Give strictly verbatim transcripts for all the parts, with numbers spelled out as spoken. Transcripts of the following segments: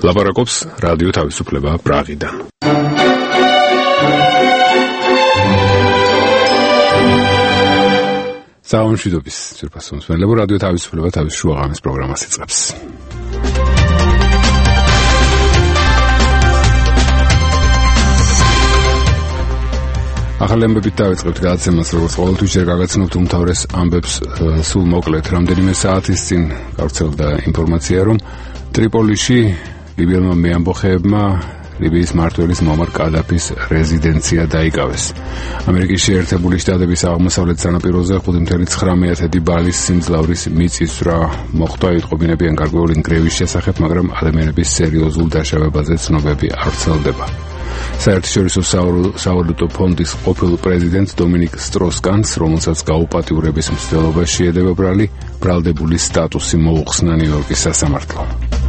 ლაპარაკობს რადიო თავისუფლება პრაღიდან. საუნშიდობის ძირფასობის მენლებო რადიო თავისუფლება თავის შუაღამის პროგრამას იწყებს. ახალი ამბებით დავიწყებთ გადაცემას, როგორც ყოველთვის ჯერ გაგაცნობთ უმთავრეს ამბებს სულ მოკლედ. რამდენიმე საათის წინ გავრცელდა ინფორმაცია, რომ ტრიპოლიში ლიბიელმა მეამბოხეებმა ლიბიის მმართველის მუამარ კადაფის რეზიდენცია დაიკავეს. ამერიკის შეერთებული შტატების აღმოსავლეთ სანაპიროზე ხუთი კoma ცხრამეტი ბალის სიმძლავრის მიწისძვრა მოხდა. იტყობინებიან გარკვეული ნგრევის შესახებ, მაგრამ ადამიანების სერიოზულ დაშავებაზე ცნობები არ ვრცელდება. საერთაშორისო სავალუტო ფონდის ყოფილ პრეზიდენტ დომინიკ სტროს-კანს, რომელსაც გაუპატიურების მცდელობა შეედება ბრალი, ბრალდებული სტატუსი მოუხსნა ნიუ-იორკის სასამართლომ.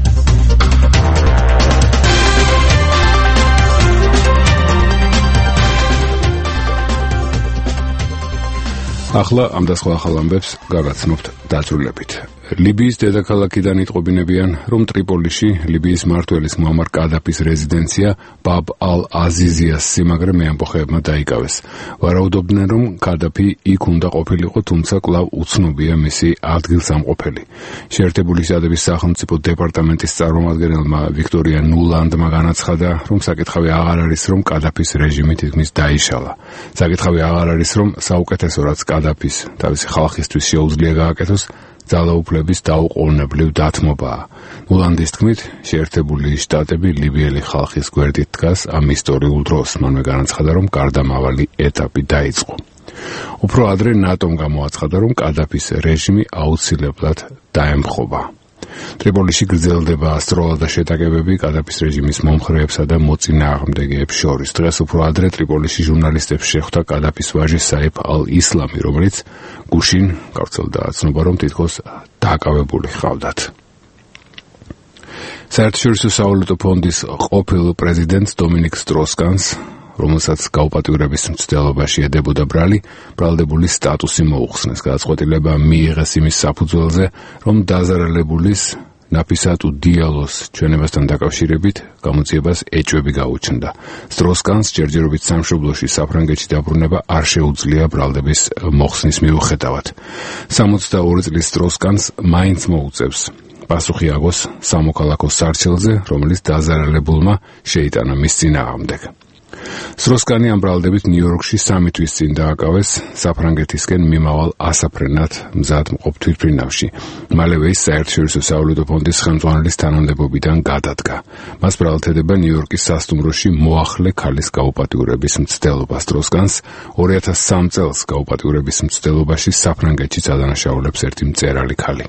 ახლა ამ და სხვა ახალ ამბებს გაგაცნობთ დაწვრილებით. ლიბიის დედაქალაქიდან იტყობინებიან, რომ ტრიპოლიში ლიბიის მმართველის მუამარ კადაფის რეზიდენცია ბაბ ალ-აზიზიას სიმაგრე მეამბოხეებმა დაიკავეს. ვარაუდობდნენ, რომ კადაფი იქ უნდა ყოფილიყო, თუმცა კვლავ უცნობია მისი ადგილსამყოფელი. შეერთებული შტატების სახელმწიფო დეპარტამენტის წარმომადგენელმა ვიქტორია ნულანდმა განაცხადა, რომ საკითხავი აღარ არის, რომ კადაფის რეჟიმი თითქმის დაიშალა. საკითხავი აღარ არის, რომ საუკეთესო რაც კადაფის თავისი ხალხისთვის შეუძლია გააკეთოს, ძალაუფლების დაუყოვნებლივ დათმობაა. ნულანდის თქმით, შეერთებული შტატები ლიბიელი ხალხის გვერდით დგას ამ ისტორიულ დროს. მანვე განაცხადა, რომ გარდამავალი ეტაპი დაიწყო. უფრო ადრე ნატომ გამოაცხადა, რომ კადაფის რეჟიმი აუცილებლად დაემხობა. ტრიპოლიში გრძელდება ასწროლა და შეტაკებები კადაფის რეჟიმის მომხრეებსა და მოწინააღმდეგეებს შორის. დღეს უფრო ადრე ტრიპოლიში ჟურნალისტებს შეხვდა კადაფის ვაჟი საიფ ალ-ისლამი, რომელიც გუშინ გავრცელდა ცნობა, რომ თითქოს დაკავებული ჰყავდათ. საერთაშორისო სავალუტო ფონდის ყოფილ პრეზიდენტ დომინიკ სტროს-კანს, რომელსაც გაუპატიურების მცდელობაში ედებოდა ბრალი, ბრალდებული სტატუსი მოუხსნეს. გადაწყვეტილება მიიღეს იმის საფუძველზე, რომ დაზარალებულის ნაფისატუ დიალოს ჩვენებასთან დაკავშირებით გამოძიებას ეჭვები გაუჩნდა. სტროს-კანს ჯერჯერობით სამშობლოში საფრანგეთში დაბრუნება არ შეუძლია ბრალდების მოხსნის მიუხედავად. სამოცდაორი წლის სტროს-კანს მაინც მოუწევს პასუხი აგოს სამოქალაქო სარჩელზე, რომელიც დაზარალებულმა შეიტანა მის წინააღმდეგ. სტროს-კანი ამ ბრალდებით ნიუ-იორკში სამი თვის წინ დააკავეს საფრანგეთისკენ მიმავალ ასაფრენად მზად მყოფ თვითმფრინავში. მალევე ის საერთაშორისო სავალუტო ფონდის ხელმძღვანელის თანამდებობიდან გადადგა. მას ბრალდდება ნიუ-იორკის სასტუმროში მოახლე ქალის გაუპატიურების მცდელობა. სტროს-კანს ორი ათას სამი წელს გაუპატიურების მცდელობაში საფრანგეთში ადანაშაულებს ერთი მწერალი ქალი.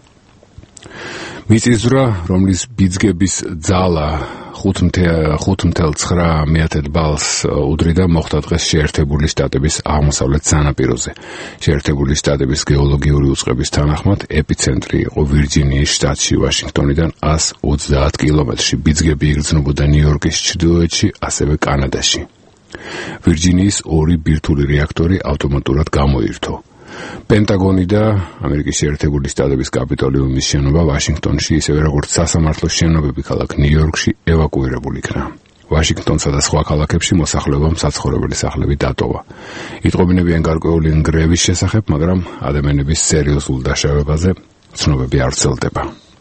მიწისძვრა, რომლის ბიძგების ძალა ხუთ კoma ცხრამეტი ბალს უდრიდა, მოხდა დღეს შეერთებული შტატების აღმოსავლეთ სანაპიროზე. შეერთებული შტატების გეოლოგიური უწყების თანახმად ეპიცენტრი იყო ვირჯინიის შტატში, ვაშინგტონიდან ასი ოცდაათ კილომეტრში. ბიძგები იგრძნობოდა ნიუ-იორკის ჩრდილოეთში, ასევე კანადაში. ვირჯინიის ორი ბირთვული რეაქტორი ავტომატურად გამოირთო. პენტაგონი და ამერიკის შეერთებული შტატების კაპიტოლიუმის შენობა ვაშინგტონში, ისევე როგორც სასამართლოს შენობები ქალაქ ნიუ-იორკში ევაკუირებული იქნა. ვაშინგტონსა და სხვა ქალაქებში მოსახლეობამ საცხოვრებელი სახლები დატოვა. იტყობინებიან გარკვეული ნგრევის შესახებ, მაგრამ ადამიანების სერიოზულ დაშავებაზე ცნობები არ ვრცელდება.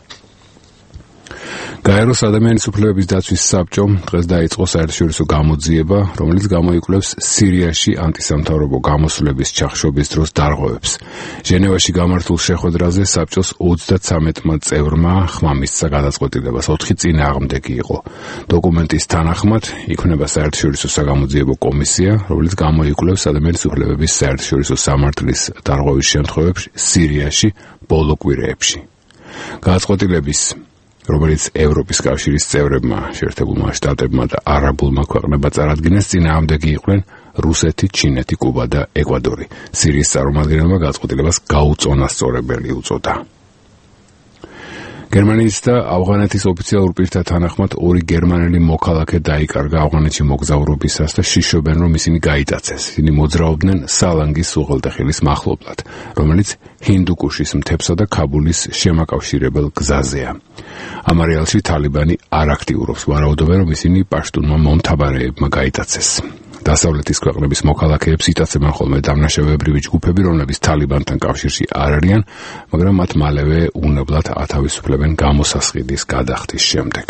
გაეროს ადამიანის უფლებების დაცვის საბჭომ დღეს დაიწყო საერთაშორისო გამოძიება, რომელიც გამოიკვლევს სირიაში ანტისამთავრობო გამოსვლების ჩახშობის დროს დარღვევებს. ჟენევაში გამართულ შეხვედრაზე საბჭოს ოცდათვრამეტმა წევრმა ხმა მისცა გადაწყვეტილებას. ოთხი წინააღმდეგი იყო. დოკუმენტის თანახმად იქმნება საერთაშორისო საგამოძიებო კომისია, რომელიც გამოიკვლევს ადამიანის უფლებების საერთაშორისო სამართლის დარღვევის შემთხვევებში სირიაში ბოლო კვირეებში. გადაწყვეტილების, რომელიც ევროპის კავშირის წევრებმა, შეერთებულმა შტატებმა და არაბულმა ქვეყნებმა წარადგინეს, წინააღმდეგი იყვნენ რუსეთი, ჩინეთი, კუბა და ეკვადორი. სირიის წარმომადგენელმა გადაწყვეტილებას გაუწონასწორებელი უწოდა. გერმანიის და ავღანეთის ოფიციალურ პირთა თანახმად ორი გერმანელი მოქალაქე დაიკარგა ავღანეთში მოგზაურობისას და შიშობენ, რომ ისინი გაიტაცეს. ისინი მოძრაობდნენ სალანგის უღელტეხილის მახლობლად, რომელიც ჰინდუკუშის მთებსა და ქაბულის შემაკავშირებელ გზაზეა. ამ არეალში თალიბანი არ აქტიურობს, ვარაუდობენ, რომ ისინი პაშტუნმა მომთაბარეებმა გაიტაცეს. დასავლეთის ქვეყნების მოქალაქეებს იტაცებენ ხოლმე დამნაშავეებრივი ჯგუფები, რომლებიც თალიბანთან კავშირში არ არიან, მაგრამ მათ მალევე უნებლად ათავისუფლებენ გამოსასყიდის გადახდის შემდეგ.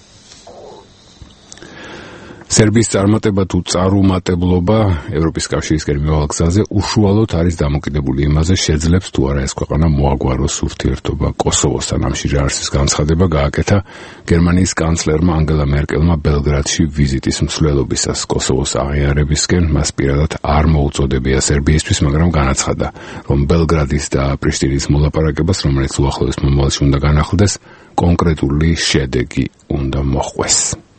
სერბიის წარმატება თუ წარუმატებლობა ევროპის კავშირისკენ მიმავალ გზაზე უშუალოდ არის დამოკიდებული იმაზე, შეძლებს თუ არა ეს ქვეყანა მოაგვაროს ურთიერთობა კოსოვოსთან. ამ შირარსის განცხადება გააკეთა გერმანიის კანცლერმა ანგელა მერკელმა ბელგრადში ვიზიტის მსვლელობისას. კოსოვოს აღიარებისკენ მას პირადად არ მოუწოდებია სერბიისთვის, მაგრამ განაცხადა, რომ ბელგრადის და პრიშტინის მოლაპარაკებას, რომელიც უახლოეს მომავალში უნდა განახლდეს, კონკრეტული შედეგი უნდა მოჰყვეს.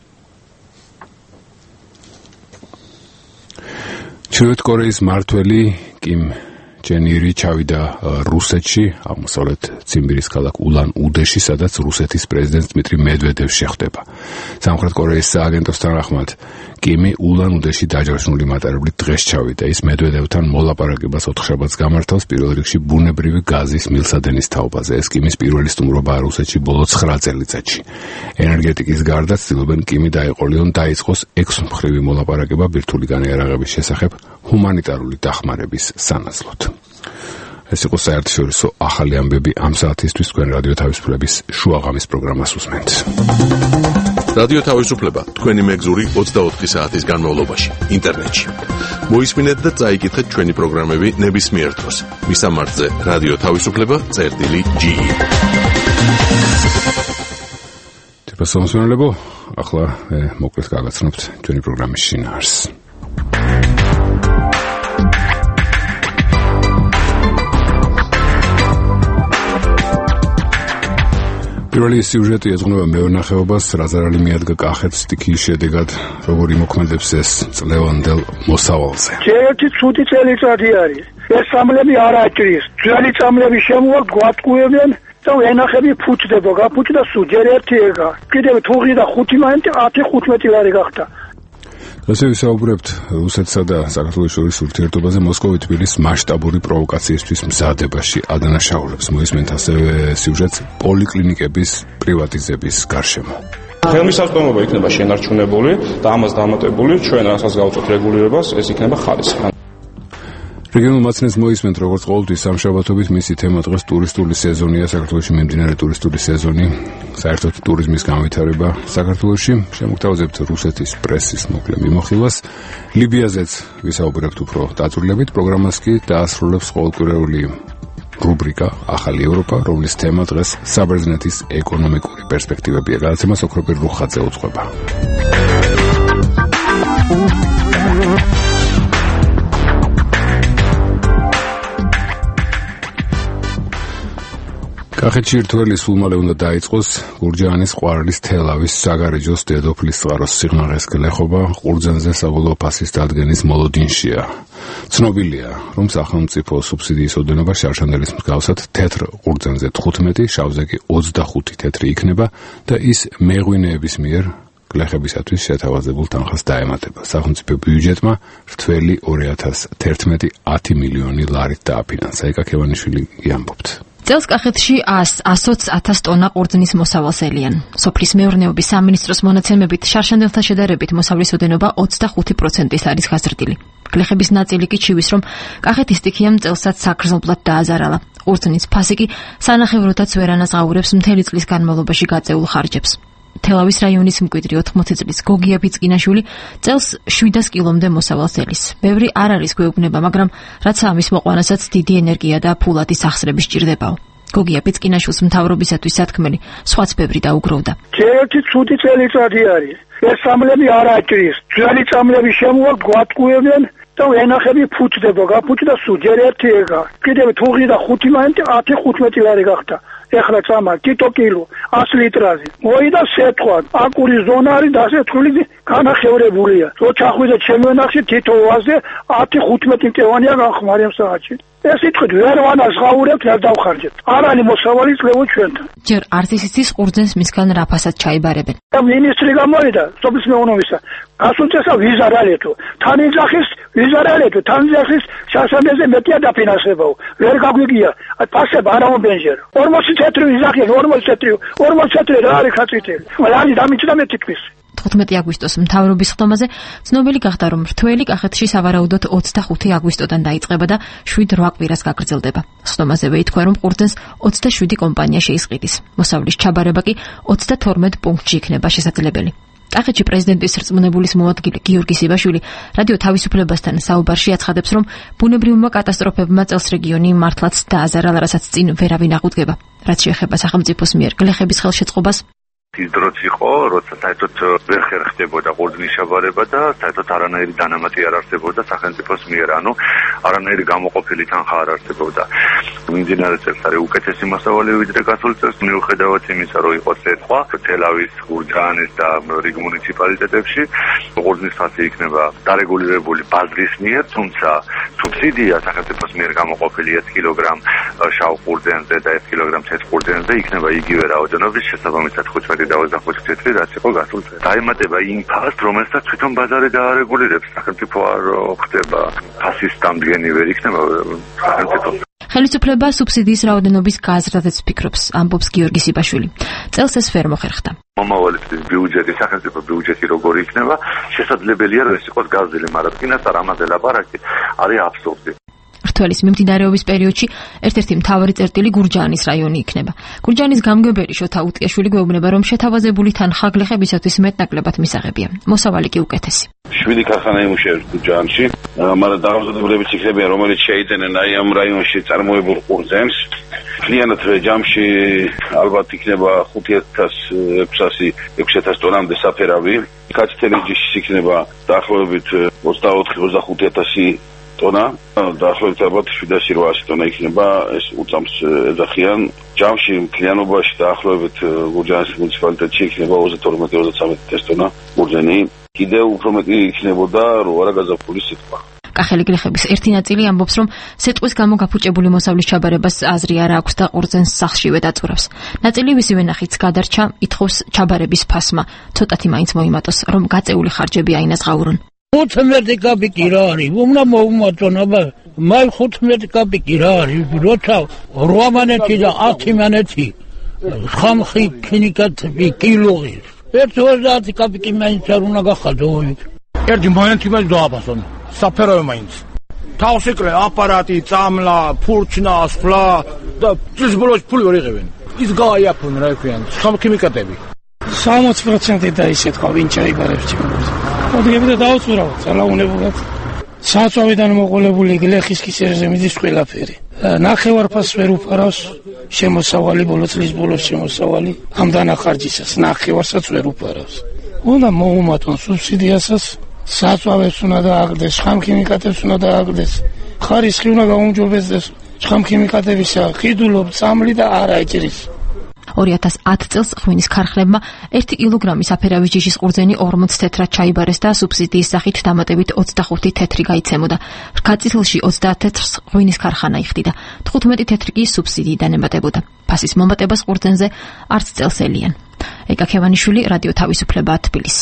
ჩრდილოეთ კორეის მმართველი კიმ ჩენ ირი ჩავიდა რუსეთში, აღმოსავლეთ ციმბირის ქალაქ ულან-უდეში, სადაც რუსეთის პრეზიდენტ დმიტრი მედვედევი შეხვდება. სამხრეთ კორეის სააგენტოს თანახმად, კიმი ულან-უდეში დაჯავშნული მატარებლით დღეს ჩავიდა. ის მედვედევთან მოლაპარაკებას ოთხშაბათს გამართავს, პირველ რიგში ბუნებრივი გაზის მილსადენის თაობაზე. ეს კიმის პირველი სტუმრობაა რუსეთში ბოლო ცხრა წელიწადში. ენერგეტიკის გარდა ცდილობენ კიმი დაეყოლიონ დაიწყოს ექვსმხრივი მოლაპარაკება ბირთვული განიარაღების შესახებ ჰუმანიტარული დახმარების სანაცვლოდ. ეს იყო საერთაშორისო ახალი ამბები ამ საათისთვის. თქვენ რადიო თავისუფლების შუაღამის პროგრამას უსმენთ. რადიო თავისუფლება თქვენი მეგზური ოცდაოთხი საათის განმავლობაში ინტერნეტში. მოისმინეთ და წაიკითხეთ ჩვენი პროგრამები ნებისმიერ დროს. მისამართზე რადიო თავისუფლება წერტილი ჯი. თებასამოსმენელებო, ახლა მოკლედ გაგაცნობთ ჩვენი პროგრამის შინაარსს. პირველი სიუჟეტი ეძღვნება მეურნეობას, რაზარალი მიადგა კახეთს სტიქიის შედეგად, როგორ იმოქმედებს ეს წლევანდელ მოსავალზე. ერთი ცუდი წელიწადი არის. ეს სამლები არ აჭრის. ძველი სამლები შემოვა გვატყუებენ და ენახები ფუჭდება, გაფუჭდა სულ ჯერ ერთი ეგა. კიდევ თუღი და ხუთი მაინც ათი ხუთმეტი ლარი გახდა. ასე ვისაუბრებთ რუსეთსა და საქართველოს შორის ურთიერთობაზე მოსკოვი თბილისის მასშტაბური პროვოკაციისთვის მზადებაში ადანაშაულებს. მოისმენთ ასევე სიუჟეტს პოლიკლინიკების პრივატიზების გარშემო. ფილმის ავტომობა იქნება შენარჩუნებული და ამას დამატებული ჩვენ რასაც გავუწევთ რეგულირებას, ეს იქნება ხალისი. რეგიონულ მაცნეს მოისმენთ, როგორც ყოველთვის სამშაბათობით მისი თემა დღეს ტურისტული სეზონია, საქართველოში მიმდინარე ტურისტული სეზონი, საერთოდ ტურიზმის განვითარება საქართველოში. შემოგთავაზებთ რუსეთის პრესის მოკლე მიმოხილვას. ლიბიაზეც ვისაუბრებთ უფრო დაწვრილებით, პროგრამას კი დაასრულებს ყოველკვირეული რუბრიკა ახალი ევროპა, რომლის თემა დღეს საბერძნეთის ეკონომიკური პერსპექტივებია. გადაცემას ოქროპირ რუხაძე უძღვება. კახეთში რთველი სულ მალე უნდა დაიწყოს გურჯაანის ყვარლის თელავის საგარეჯოს დედოფლის წყაროს სიღნაღეს გლეხობა ყურძენზე საბოლოო ფასის დადგენის მოლოდინშია. ცნობილია, რომ სახელმწიფო სუბსიდიის ოდენობა შარშანდელის მსგავსად თეთრ ყურძენზე თხუთმეტი, შავზე კი ოცდახუთი თეთრი იქნება და ის მეღვინეების მიერ გლეხებისათვის შეთავაზებულ თანხას დაემატება. სახელმწიფო ბიუჯეტმა რთველი ორი ათას თერთმეტი ათი მილიონი ლარით დააფინანსა. ეკა ქევანიშვილი ამბობთ. წელს კახეთში ათს ათას ტონა ყურძნის მოსავალს ელიან. სოფლის მეურნეობის სამინისტროს მონაცემებით შარშანდელთან შედარებით მოსავლის ოდენობა ოცდახუთი პროცენტის არის გაზრდილი. გლეხების ნაწილი კი ჩივის, რომ კახეთის სტიქიამ წელსაც საგრძნობლად დააზარალა. ყურძნის ფასი კი სანახევროდაც ვერ ანაზღაურებს მთელი წლის განმავლობაში გაწეულ ხარჯებს. თელავის რაიონის მკვიდრი ოთხმოცი წლის გოგია ბიძკინაშვილი წელს შვიდას კილომდე მოსავალს ელის. ბევრი არ არის გვეუბნება, მაგრამ რაც ამის მოყვანასაც დიდი ენერგია და ფულადი სახსრები სჭირდებაო. გოგია ბიძკინაშვილს მთავრობისათვის სათქმელი სხვაც ბევრი დაუგროვდა. ერთი ცუდი წელიწადი არის. ეს სამლები არ აჭრის. ძველი სამლები შემოვა გვატყუებენ და ენახები ფუჭდება, გაფუჭდა სულ ჯერ ერთი ეგა. კიდევ თუღი და ხუთი მაინც ათი ხუთმეტი ლარი გახდა. ეხლა წამა კიტო კილო ას ლიტრაზე. მოიდა სეთქვა, აკურის ზონა არის დასეთქული, განახევრებულია. რო ჩახვიდე ჩემი ნახში თითო ვაზე ათი ხუთმეტი მტევანია განხმარი ამ საათში. ეს სიტყვით ვერ ვანაზღაურებთ, ვერ დავხარჯეთ. არ არის მოსავალი წლევა ჩვენთან. ჯერ არც ის იცის ყურძენს მისგან რა ფასად ჩაიბარებენ. და მინისტრი გამოვიდა სოფლის მეურნეობისა. გასულ წელს ვიზა არ ელეთო. თან იძახის ვიზა არ ელეთო. თან იძახის სასამეზე მეტია დაფინანსებაო. ვერ გაგვიგია. ფასება არ ამობენჟერ. ორმოცი წეტრი იძახი, ორმოცი წეტრი, ორმოცი წეტრი რა არის ხაწიტელი. არის დამიჭდა მე თითქმის. თხუთმეტი აგვისტოს მთავრობის ხდომაზე ცნობილი გახდა, რომ რთველი კახეთში სავარაუდოდ ოცდახუთი აგვისტოდან დაიწყება და შვიდ რვა კვირას გაგრძელდება. ხდომაზევე ითქვა, რომ ყურძენს ოცდაშვიდი კომპანია შეისყიდის. მოსავლის ჩაბარება კი ოცდათორმეტ პუნქტში იქნება შესაძლებელი. კახეთში პრეზიდენტის რწმუნებულის მოადგილე გიორგი სიბაშვილი რადიო თავისუფლებასთან საუბარში აცხადებს, რომ ბუნებრივმა კატასტროფებმა წელს რეგიონი მართლაც დააზარა, რასაც წინ ვერავინ აღუდგება. რაც შეეხება სახელმწიფოს მიერ გლეხების ხელშეწყობას, ის დროც იყო, როცა საერთოდ ვერ ხერხდებოდა ყურძნის ჩაბარება და საერთოდ არანაირი დანამატი არ არსებობდა სახელმწიფოს მიერ, ანუ არანაირი გამოყოფილი თანხა არ არსებობდა. მიმდინარე წელს არის უკეთესი მასწავლებელი ვიდრე გასულ წელს, მიუხედავად იმისა, რომ იყო ცეცხლა თელავის, გურჯაანის და რიგ მუნიციპალიტეტებში, ყურძნის ფასი იქნება დარეგულირებული ბაზრის მიერ, თუმცა სუბსიდია სახელმწიფოს მიერ გამოყოფილი ერთ კილოგრამ შავ ყურძენზე და ერთ კილოგრამ ცეცხლ ყურძენზე იქნება იგივე რაოდენობის, შესაბამისად თხუთმეტი და ოცდახუთი წელი რაც იყო გასულ წელს. დაემატება იმ ფასს, რომელსაც თვითონ ბაზარი დაარეგულირებს. სახელმწიფო არ ხდება ფასის დამდგენი ვერ იქნება სახელმწიფო. ხელისუფლება სუბსიდიის რაოდენობის გაზრდაზეც ფიქრობს, ამბობს გიორგი სიბაშვილი. წელს ეს ვერ მოხერხდა. მომავალი წლის ბიუჯეტი, სახელმწიფო ბიუჯეტი როგორი იქნება, შესაძლებელია რომ ეს იყოს გაზრდილი, მაგრამ წინასწარ ამაზე ლაპარაკი არის აბსურდი. რთველის მიმდინარეობის პერიოდში ერთ-ერთი მთავარი წერტილი გურჯაანის რაიონი იქნება. გურჯაანის გამგებელი შოთა უტიაშვილი გვეუბნება, რომ შეთავაზებული თანხა გლეხებისათვის მეტნაკლებად მისაღებია. მოსავალი კი უკეთესი. შვიდი ქარხანა იმუშავებს გურჯაანში, მაგრამ დაღამზადებულებიც იქნებიან, რომელიც შეიძენენ აი ამ რაიონში წარმოებულ ყურძენს. მთლიანად ჯამში ალბათ იქნება ხუთი ათას ექვსასი ექვსი ათას ტონამდე საფერავი. კაცთელი ჯიშის იქნება დაახლოებით ოცდაოთხი ოცდახუთი ათასი ტონა, დაახლოებით ალბათ შვიდასი რვაასი ტონა იქნება, ეს უწამს ეძახიან. ჯამში მთლიანობაში დაახლოებით გურჯაანის მუნიციპალიტეტში იქნება ოცდათორმეტი ოცდათვრამეტი ტონა ყურძენი. კიდევ უფრო მეტი იქნებოდა, რო არა გაზაფხულის სიტყვა. კახელი გლეხების ერთი ნაწილი ამბობს, რომ სიტყვის გამო გაფუჭებული მოსავლის ჩაბარებას აზრი არ აქვს და ყურძენს სახლშივე დაწურავს. ნაწილი ვისივე ნახიც გადარჩა, ითხოვს ჩაბარების ფასმა ცოტათი მაინც მოიმატოს, რომ გაწეული ხარჯები აინაზღაურონ. ხუთმეტი კაპიკი რა არის? უნდა მოუმატონ, აბა, მაი ხუთმეტი კაპიკი რა არის? როცა რვა მანეთი და ათი მანეთი ხამხი ქინიკატები კილოი. ერთი ოცდაათი კაპიკი მაინც არ უნდა გახადო. ერთი მანეთი მაინც დააბასონ. საფერავი მაინც. თავს ეკრე აპარატი, წამლა, ფურჩნა, სვლა და წლის ბოლოს ფული ვერ იღებენ. ის გააიაფონ რა ქვიან, ხამქიმიკატები. სამოცი პროცენტი და ისე თქვა ვინ ჩაიბარებს ჩემს. მოდგები და დაუწურავთ, ძალაუნებულად. საწვავიდან მოყოლებული გლეხის კისერზე მიდის ყველაფერი. ნახევარფასს ვერ უფარავს შემოსავალი, ბოლო წლის ბოლოს შემოსავალი. ამ დანახარჯისას ნახევარსაც ვერ უფარავს. უნდა მოუმატონ სუბსიდიასაც, საწვავებს უნდა დააგდეს, ხამქიმიკატებს უნდა დააგდეს. ხარისხი უნდა გაუმჯობესდეს. ხამქიმიკატებისა ყიდულობ წამლი და არა ეჭრის. ორი ათას ათი წელს ღვინის ქარხნებმა ერთი კილოგრამი საფერავის ჯიშის ყურძენი ორმოც თეთრად ჩაიბარეს და სუბსიდიის სახით დამატებით ოცდახუთი თეთრი გაიცემოდა. რქაწითელში ოცდაათ თეთრს ღვინის ქარხანა იხდიდა. თხუთმეტი თეთრი კი სუბსიდიიდან ემატებოდა. ფასის მომატებას ყურძენზე არც წელს ელიან. ეკა ქევანიშვილი, რადიო თავისუფლება, თბილისი.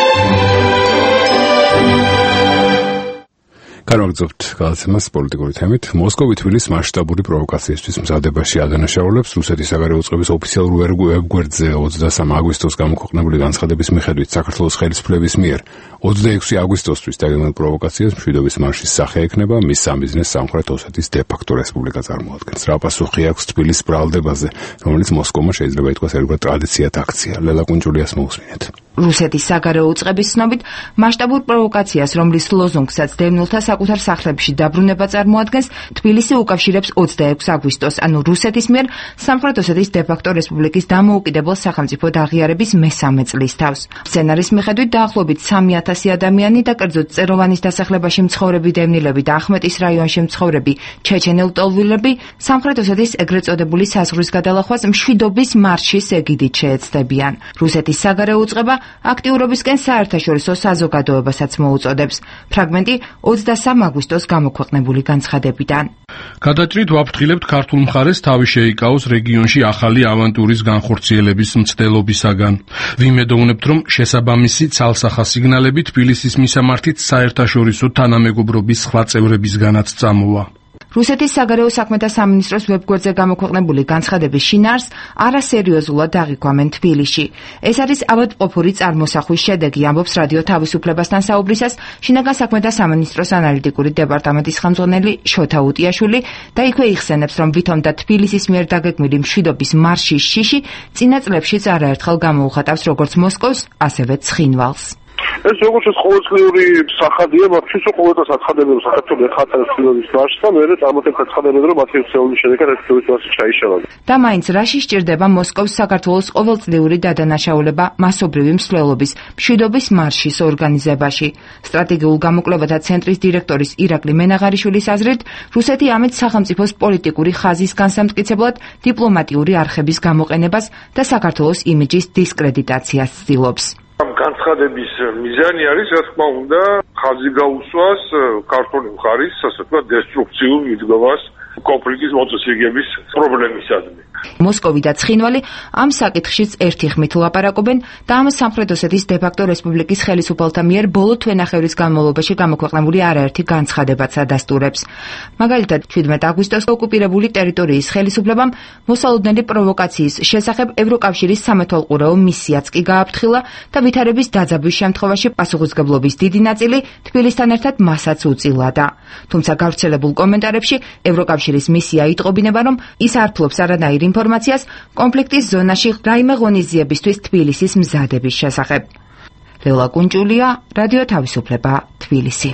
განვაგრძობთ გადაცემას პოლიტიკური თემით. მოსკოვი თბილის მასშტაბური პროვოკაციისთვის მზადებაში ადანაშაულებს. რუსეთის საგარეო წყობის ოფიციალურ ვებგვერდზე ოცდასამი აგვისტოს გამოქვეყნებული განცხადების მიხედვით საქართველოს ხელისუფლების მიერ ოცდაექვსი აგვისტოსთვის დაგეგმილ პროვოკაციას მშვიდობის მარშის სახე ექნება. მის სამიზნეს სამხრეთ ოსეთის დე-ფაქტო რესპუბლიკა წარმოადგენს. რა პასუხი აქვს თბილის ბრალდებაზე, რომელიც მოსკოვმა შეიძლება ითქვას ერგვა ტრადიციად აქცია. ლელა კუნჯულიას მოусმინეთ. რუსეთის საგარეო უწყების ცნობით, მასშტაბურ პროვოკაციას, რომლის ლოზუნგსაც დევნილთა საკუთარ სახლებში დაბრუნება წარმოადგენს, თბილისი უკავშირებს ოცდაექვსი აგვისტოს, ანუ რუსეთის მიერ სამხრეთ ოსეთის დე-ფაქტო რესპუბლიკის დამოუკიდებელ სახელმწიფოდ აღიარების მესამე წლის თავს. სცენარის მიხედვით დაახლოებით სამი ათასი ადამიანი და კერძოდ წეროვანის დასახლებაში მცხოვრები დევნილები და ახმეტის რაიონში მცხოვრები ჩეჩენელ ლტოლვილები სამხრეთ ოსეთის ეგრეთ წოდებული საზღვრის გადალახვას მშვიდობის მარშის ეგიდით შეეცდებიან. რუსეთის საგარეო უწყება აქტიურობისკენ საერთაშორისო საზოგადოებასაც მოუწოდებს. ფრაგმენტი ოცდასამ აგვისტოს გამოქვეყნებული განცხადებიდან. გადაჭრით ვაფრთხილებთ ქართულ მხარეს თავი შეიკავოს რეგიონში ახალი ავანტურის განხორციელების მცდელობისაგან. ვიმედოვნებთ, რომ შესაბამისი ცალსახა სიგნალები თბილისის მისამართით საერთაშორისო თანამეგობრობის სხვა წევრებისგანაც წამოვა. რუსეთის საგარეო საქმეთა სამინისტროს ვებგვერდზე გამოქვეყნებული განცხადების შინაარსს არასერიოზულად აღიქვამენ თბილისში. ეს არის ავადმყოფური წარმოსახვის შედეგი, ამბობს რადიო თავისუფლებასთან საუბრისას შინაგან საქმეთა სამინისტროს ანალიტიკური დეპარტამენტის ხელმძღვანელი შოთა უტიაშვილი და იქვე იხსენებს, რომ ვითომ და თბილისის მიერ დაგეგმილი მშვიდობის მარშის შიში წინა წლებშიც არაერთხელ გამოუხატავს როგორც მოსკოვს, ასევე ცხინვალს. ეს როგორც ეს ყოველწლიური სახადია, მათთვის ყოველდღე აცხადებენ საქართველოს ხატარის ფილმის მარშს და მეორე წარმატებით აცხადებენ, რომ მათი ოფიციალური შედეგად ეს ფილმის მარში ჩაიშალა. და მაინც რაში სჭირდება მოსკოვის საქართველოს ყოველწლიური დადანაშაულება მასობრივი მსვლელობის მშვიდობის მარშის ორგანიზებაში. სტრატეგიულ გამოკვლევათა ცენტრის დირექტორის ირაკლი მენაღარიშვილის აზრით, რუსეთი ამით სახელმწიფოს პოლიტიკური ხაზის განსამტკიცებლად დიპლომატიური არხების გამოყენებას და საქართველოს იმიჯის დისკრედიტაციას ცდილობს. ამ განცხადების მიზანი არის, რა თქმა უნდა, ხაზი გაუსვას ქართული მხარის, ასე ვთქვათ, დესტრუქციულ მიდგომას კონფლიქტის მოწესრიგების პრობლემისადმი. მოსკოვი და ცხინვალი ამ საკითხშიც ერთი ხმით ლაპარაკობენ და ამ სამხრეთ ოსეთის დე-ფაქტო რესპუბლიკის ხელისუფალთა მიერ ბოლო თვენახევრის განმავლობაში გამოქვეყნებული არაერთი განცხადებაც ადასტურებს. მაგალითად, შვიდმეტ აგვისტოს ოკუპირებული ტერიტორიის ხელისუფლებამ მოსალოდნელი პროვოკაციის შესახებ ევროკავშირის სამეთვალყურეო მისიაც კი გააფრთხილა და ვითარების დაძაბვის შემთხვევაში პასუხისმგებლობის დიდი ნაწილი თბილისთან ერთად მასაც უწილადა. თუმცა გავრცელებულ კომენტარებში ევროკავშირის მისია იტყობინება, რომ ის არ ფლობს არანაირ ინფორმაციას კონფლიქტის ზონაში რაიმე ღონისძიებისთვის თბილისის მზადების შესახებ. ლელა კუნჭულია, რადიო თავისუფლება, თბილისი.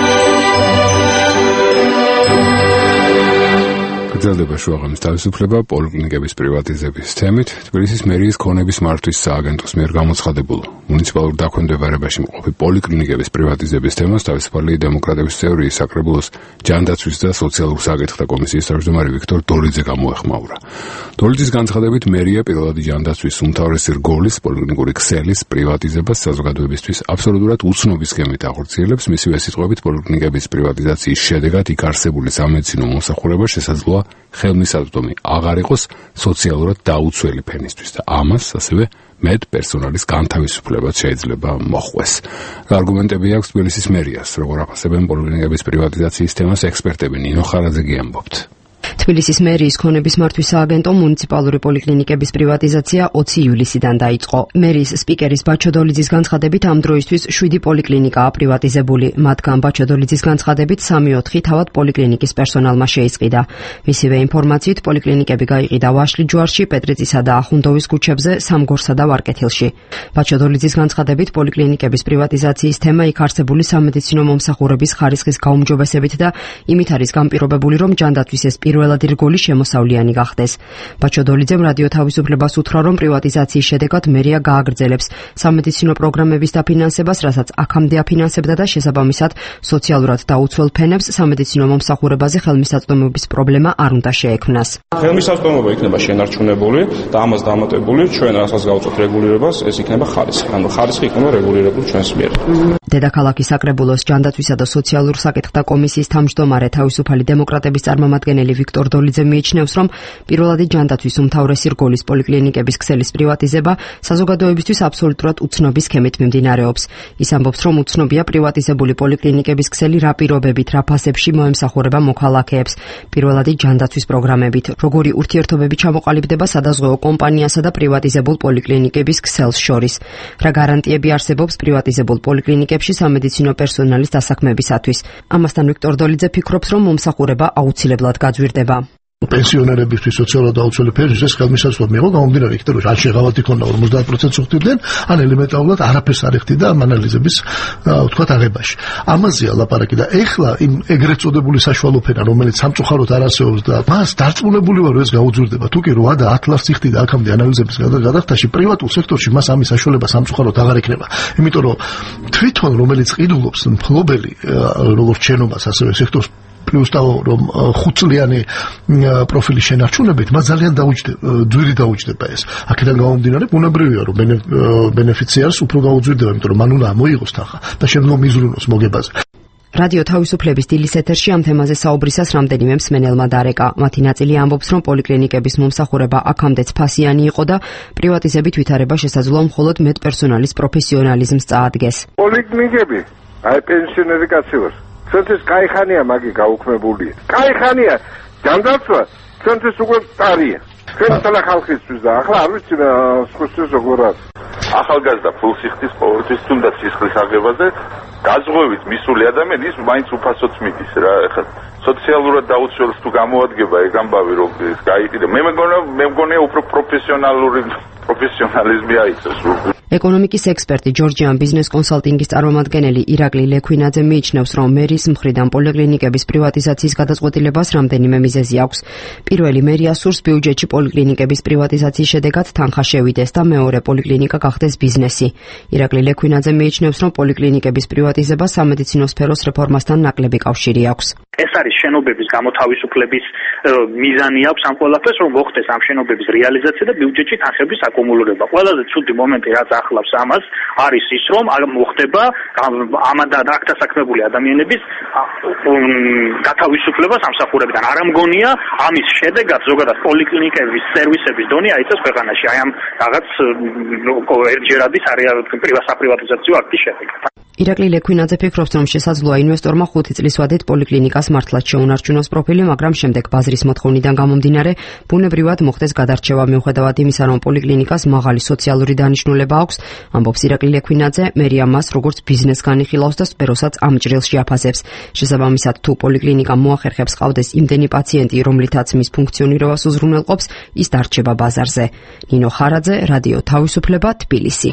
გრძელდება შუაღამის თავისუფლება პოლიკლინიკების პრივატიზების თემით. თბილისის მერიის ქონების მართვის სააგენტოს მიერ გამოცხადებულ მუნიციპალურ დაქვემდებარებაში მყოფი პოლიკლინიკების პრივატიზების თემას თავისუფალი დემოკრატების წევრი საკრებულოს ჯანდაცვის და სოციალურ საკითხთა კომისიის თავმჯდომარე ვიქტორ დოლიძე გამოეხმაურა. დოლიძის განცხადებით, მერია პირველადი ჯანდაცვის უმთავრესი რგოლის პოლიკლინიკური ქსელის პრივატიზებას საზოგადოებისთვის აბსოლუტურად უცნობი სქემით ახორციელებს. მისივე სიტყვებით, პოლიკლინიკების პრივატიზაციის შედეგად იქ არსებული სამედიცინო მომსახურება შესაძლოა ხელმისაწვდომი აღარ იყოს სოციალურად დაუცველი ფენისთვის და ამას ასევე მეტ პერსონალის განთავისუფლებაც შეიძლება მოხვეს. არგუმენტები აქვს თბილისის მერიას, როგორ აფასებენ პოლიკლინიკების პრივატიზაციის თემას ექსპერტები. ნინო ხარაძეგი ამბობთ. თბილისის მერიის ქონების მართვის სააგენტო მუნიციპალური პოლიკლინიკების პრივატიზაცია ოცი ივლისიდან დაიწყო. მერიის სპიკერის ბაჩო დოლიძის განცხადებით ამ დროისთვის შვიდი პოლიკლინიკაა პრივატიზებული. მათგან ბაჩო დოლიძის განცხადებით სამი ოთხი თავად პოლიკლინიკის პერსონალმა შეისყიდა. მისივე ინფორმაციით პოლიკლინიკები გაიყიდა ვაშლი ჯვარში, პეტრიწისა და ახუნდოვის ქუჩებზე, სამგორსა და ვარკეთილში. ბაჩო დოლიძის განცხადებით პოლიკლინიკების პრივატიზაციის თემა იქ არსებული სამედიცინო მომსახურების ხარისხის გაუმჯობესებით და იმით არის განპირობებული, რომ ჯანდაცვის ეს პირველადი რგოლი შემოსავლიანი გახდეს. ბაჩო დოლიძემ რადიო თავისუფლებას უთხრა, რომ პრივატიზაციის შედეგად მერია გააგრძელებს სამედიცინო პროგრამების დაფინანსებას, რასაც აქამდე აფინანსებდა და შესაბამისად სოციალურად დაუცველ ფენებს სამედიცინო მომსახურებაზე ხელმისაწვდომობის პრობლემა არ უნდა შეექმნას. ხელმისაწვდომობა იქნება შენარჩუნებული და ამას დამატებული ჩვენ რასაც გავუწევთ რეგულირებას, ეს იქნება ხარისხი. ანუ ხარისხი იქნება რეგულირებული ჩვენს მიერ. დედაქალაქის საკრებულოს ჯანდაცვისა და სოციალურ საკითხთა კომისიის თავმჯდომარე თავისუფალი დემოკრატების წარმომადგენელი ვიქტორ დოლიძე მიიჩნევს, რომ პირველადი ჯანდაცვის უმთავრესი რგოლის პოლიკლინიკების ქსელის პრივატიზება საზოგადოებისთვის აბსოლუტურად უცნობი სქემით მიმდინარეობს. ის ამბობს, რომ უცნობია პრივატიზებული პოლიკლინიკების ქსელი რა პირობებით, რა ფასებში მოემსახურება მოქალაქეებს, პირველადი ჯანდაცვის პროგრამებით, როგორი ურთიერთობები ჩამოყალიბდება სადაზღვეო კომპანიასა და პრივატიზებულ პოლიკლინიკების ქსელს შორის. რა გარანტიები არსებობს პრივატიზებულ პოლიკლინიკებში სამედიცინო პერსონალის დასაქმებისათვის. ამასთან ვიქტორ დოლიძე ფიქრობს, რომ მომსახურება აუცილებლად გაძვირდება. პენსიონერებისთვის სოციალურად დაუცველი ფენსიის ეს ხელმისაწვდომი იყო გამომდინარე იქიდან, რომ ან შეღავათი ქონდა ორმოცდაათ პროცენტს უხდიდნენ, ან ელემენტარულად არაფერს არ ეხდიდა ამ ანალიზების ვთქვათ აღებაში. ამაზეა ლაპარაკი და ეხლა იმ ეგრეთ წოდებული საშუალო ფენა, რომელიც სამწუხაროდ არ არსებობს და მას დარწმუნებული ვარ, რომ ეს გაუძვირდება. თუ კი რვა და ათ ლარს იხდიდა აქამდე ანალიზების გადახდაში, პრივატულ სექტორში მას ამის საშუალება სამწუხაროდ აღარ ექნება. იმიტომ რომ თვითონ რომელიც ყიდულობს მფლობელი როგორც შენობას, ასევე სექტორს პლუს და რომ ხუთწლიანი პროფილის შენარჩუნებით მას ძალიან დაუჯდება, ძვირი დაუჯდება ეს. აქედან გამომდინარე, ბუნებრივია რომ ბენეფიციარს უფრო გაუძვირდება, იმიტომ რომ მან უნდა ამოიღოს თანხა და შემდგომ იზრუნოს მოგებაზე. რადიო თავისუფლების დილის ეთერში ამ თემაზე საუბრისას რამდენიმე მსმენელმა დარეკა. მათი ნაწილი ამბობს, რომ პოლიკლინიკების მომსახურება აქამდეც ფასიანი იყო და პრივატიზებით ვითარება შესაძლოა მხოლოდ მედპერსონალის პროფესიონალიზმს წაადგეს. პოლიკლინიკები, აი პენსიონერი კაცი ვარ. ჩვენთვის кайხანია მაგი გაუქმებულია. кайხანია ჯანდაცვა ჩვენთვის უკვე ტარია. ჩვენთანა ხალხისთვის და ახლა არ ვიცი სხვისთვის როგორ არის. ახალგაზრდა ფულს იხდის ყოველთვის თუნდაც სისხლის აღებაზე გაზღვევით მისული ადამიანი ის მაინც უფასოც მიდის რა. ეხლა სოციალურად დაუცველს თუ გამოადგება ეგ ამბავი რომ ეს გაიყიდა მე მგონია მე მგონია უფრო პროფესიონალური პროფესიონალიზმი აიწევს. ეკონომიკის ექსპერტი ჯორჯიან ბიზნეს კონსალტინგის წარმომადგენელი ირაკლი ლექვინაძე მიიჩნევს, რომ მერის მხრიდან პოლიკლინიკების პრივატიზაციის გადაწყვეტილებას რამდენიმე მიზეზი აქვს. პირველი, მერია სურს ბიუჯეტში პოლიკლინიკების პრივატიზაციის შედეგად თანხა შევიდეს და მეორე, პოლიკლინიკა გახდეს ბიზნესი. ირაკლი ლექვინაძე მიიჩნევს, რომ პოლიკლინიკების პრივატიზება სამედიცინო სფეროს რეფორმასთან ნაკლები კავშირი აქვს. ეს არის შენობების გამოთავისუფლების მიზანი აქვს ამ ყველაფერს, რომ მოხდეს ამ შენობების რეალიზაცია და ბიუჯეტში თანხების აკუმულირება. ყველაზე ცუდი მომენტი რაც ახლავს ამას არის ის, რომ მოხდება ამადად აქთა საქმებული ადამიანების გათავისუფლება სამსახურებიდან. არ ამგონია ამის შედეგად ზოგადად პოლიკლინიკების სერვისების დონე აიწევს ქვეყანაში. აი ამ რაღაც ერთჯერადი საპრივატიზაციო აქტის შედეგად. ირაკლი ლექვინაძე ფიქრობს, რომ შესაძლოა ინვესტორმა ხუთი წლის ვადით პოლიკლინიკას მართლაც შეუნარჩუნოს პროფილი, მაგრამ შემდეგ ბაზრის მოთხოვნიდან გამომდინარე, ბუნებრივად მოხდეს გადარჩევა მიუხედავად იმისა, რომ პოლიკლინიკას მაღალი სოციალური დანიშნულება აქვს, ამბობს ირაკლი ლექვინაძე, მერია მას როგორც ბიზნეს განიხილავს და სფეროსაც ამ ჭრილში აფასებს. შესაბამისად, თუ პოლიკლინიკა მოახერხებს ყავდეს იმდენი პაციენტი, რომლითაც მის ფუნქციონირებას უზრუნველყოფს, ის დარჩება ბაზარზე. ნინო ხარაძე, რადიო თავისუფლება, თბილისი.